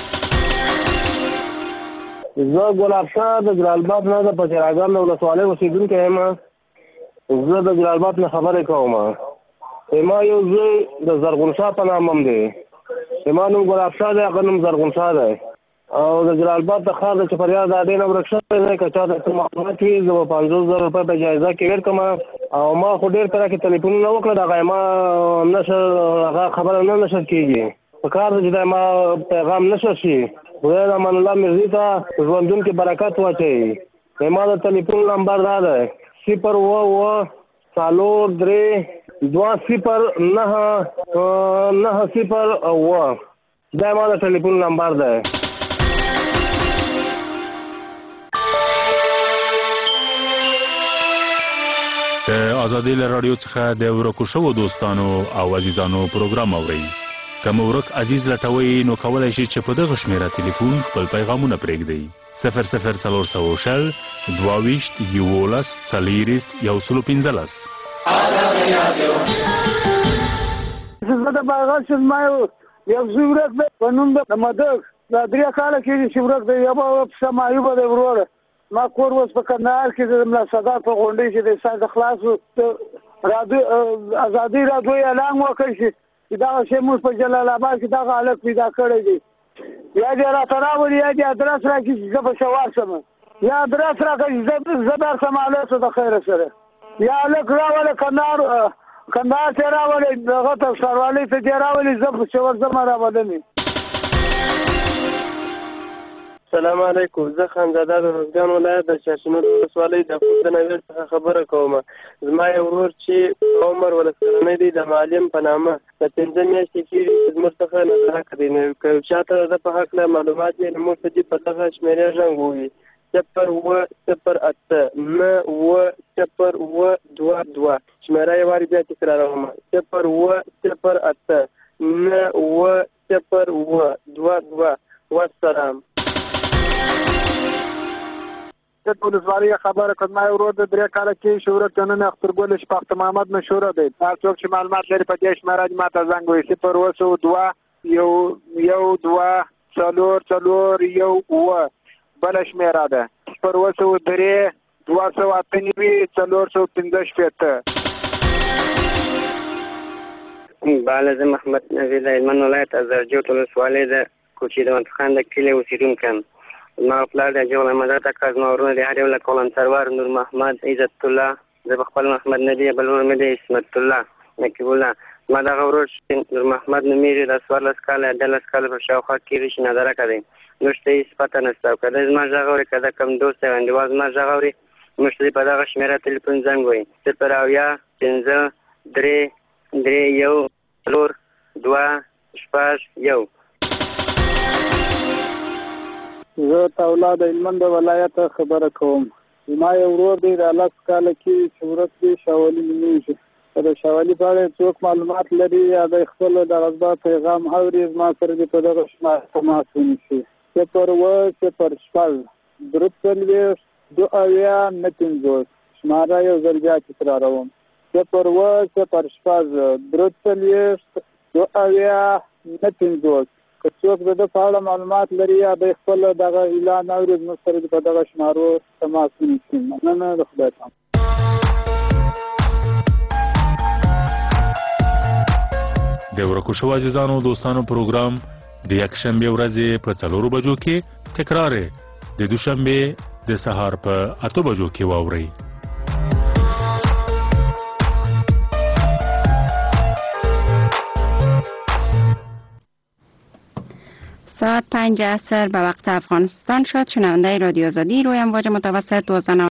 زه ګلاب شاه د جلالباد نه د پچراګان د ولسوالۍ اوسېدونکی یم. زه د جلالباد نه خبرې کوم. ما یو زوی د زرغون شاه په نام هم دی. ما نوم ګلاب شاه دی، هغه نوم زرغون شاه دی. او د جلالباد د ښار د چپریاد د اډې نه ورک شوی دی. که چاته څه معلومات وي زه به پنځوس زره روپۍ په جایزه کې ورکړم. او ما خو ډېر طرح کې تلیفونونه وکړل، هغه ما نشر هغه خبره نه نشر کېږي. په کار ده چې دا ما پیغام نشر شي. خدای د امان الله مرزي ته ژوندون کې برکت واچوي. ما د تلیفون نمبر دا دی صفر اوه اوه څلور درې دوه صفر نهه نهه صفر اوه. دا ما د تلیفون نمبر دی. د ازادي رادیو څخه د ورکو شوو دوستانو او عزیزانو پروګرام اورئ. کوم ورک عزیز لټوي نو کولای شي چې په دغه شمیره ټلیفون خپل پیغامونه پرېږدي. صفر صفر څلور سوه شل دوه ویشت یولس څلېرویشت یو سل پنځلس. زه د باغات زما یو زوی ورک دی په نوم د مدغ. دا درې کاله کېږي چې ورک دی. یو پسه معیوبه دی وروره. ما کور اوس په کندهار کې د ملا صدار په غونډۍ کې د ساز خلاص ازادي راډیو اعلان وکړ چې دا شی موږ په جلال آباد کې دغه حالت پیدا کړی دی. یا دې راته راولي یا دې ادرس راکړي چې زه به شوار شم، یا ادرس راکړي چې زه درسم هلک د خیره سره، یا هلک راولي کندهار کندهار ته راولي دغه ته ښاروالۍ ته دې راولي زه به شوار ځم راولم. السلام علیکم. زه خانزاده د روزګان ولایت د شاشنور ولسوالۍ د پور د نویر څخه خبره کوم. زما یو ورور چې عمر ولس کلنی دی د معلم په نامه د پنځه میاشتې کېږي چې زموږ څخه نظرکه دی. نو که یو چاته د په هکله معلومات وي نو موږ ته دې په دغه شمېرې غږ ووایي صفر اوه صفر اته نه اوه صفر اوه دوه دوه. شمېره یې وارې بیا تکراروم صفر اوه صفر اته نه اوه صفر اوه دوه دوه. والسلام. د ولسوالۍ خبره کړم. ما ورور د درې کاله کې شهرت جنن اخترګل شپخت محمد مشهور دی. هر څوک چې معلومات لري په دې شمېره ما ته زنګ وایي صفر اوه سوه دوه یو یو دوه څلور څلور یو اوه. بله شمېره ده صفر اوه سوه درې دوه سوه اته نوي څلور سوه پنځه شپېته. بله زه محمد نوی د هلمند ولایت ازرجوت ولسوالۍ د کوچي د منطخان د کلي اوسېدونکی یم. زما پلار د جغل احمد اکا، زما ورونه د هر یو له قلم سرور نور محمد عزت الله، زه په خپل محمد ندی، بل ورور مې دی اسمت الله نقیب الله. زما دغه ورور چې نور محمد نومېږي د څوارلس کاله اتلس کاله په شاوخوا کېږي چې نادرکه دی. موږ ته هېڅ پته نشته. او که دی زما غږ اوري که دا کوم دوست یا انډیوال زما غږ اوري موږ ته په دغه شمېره تلیفون زنګ وایي صفر اویا پنځه درې درې یو څلور دوه شپږ یو. زه تولاد هلمند ولایت خبره کوم. زما یو ورور دی د لس کاله کې چې ورک دی شاولي نومیږي. د شاولي په اړه څوک معلومات لري یا د خپل د غذا پیغام اوري زما سره دې په دغه شمار تماس ونیسي. صفر اووه صفر شپږ درې څلوېښت دوه اویا نه پنځوس. شماره یو ځل بیا تکراروم. صفر اووه صفر شپږ درې څلوېښت دوه اویا نه پنځوس. که څوک د ده په اړه معلومات لري یا د خپل دغه اعلان اوري زموږ سره دې په دغه شمارو تماس ونیسي. مننه د خدای پام. د ورکو شو عزیزانو دوستانو پروګرام د یکشنبه ورځې په څلورو بجو کې تکرار د دوشنبه د سهار په اته بجو کې واوري. ساعت پنج عصر به وقت افغانستان شد. شنونده رادیو آزادی روی امواج متوسط دو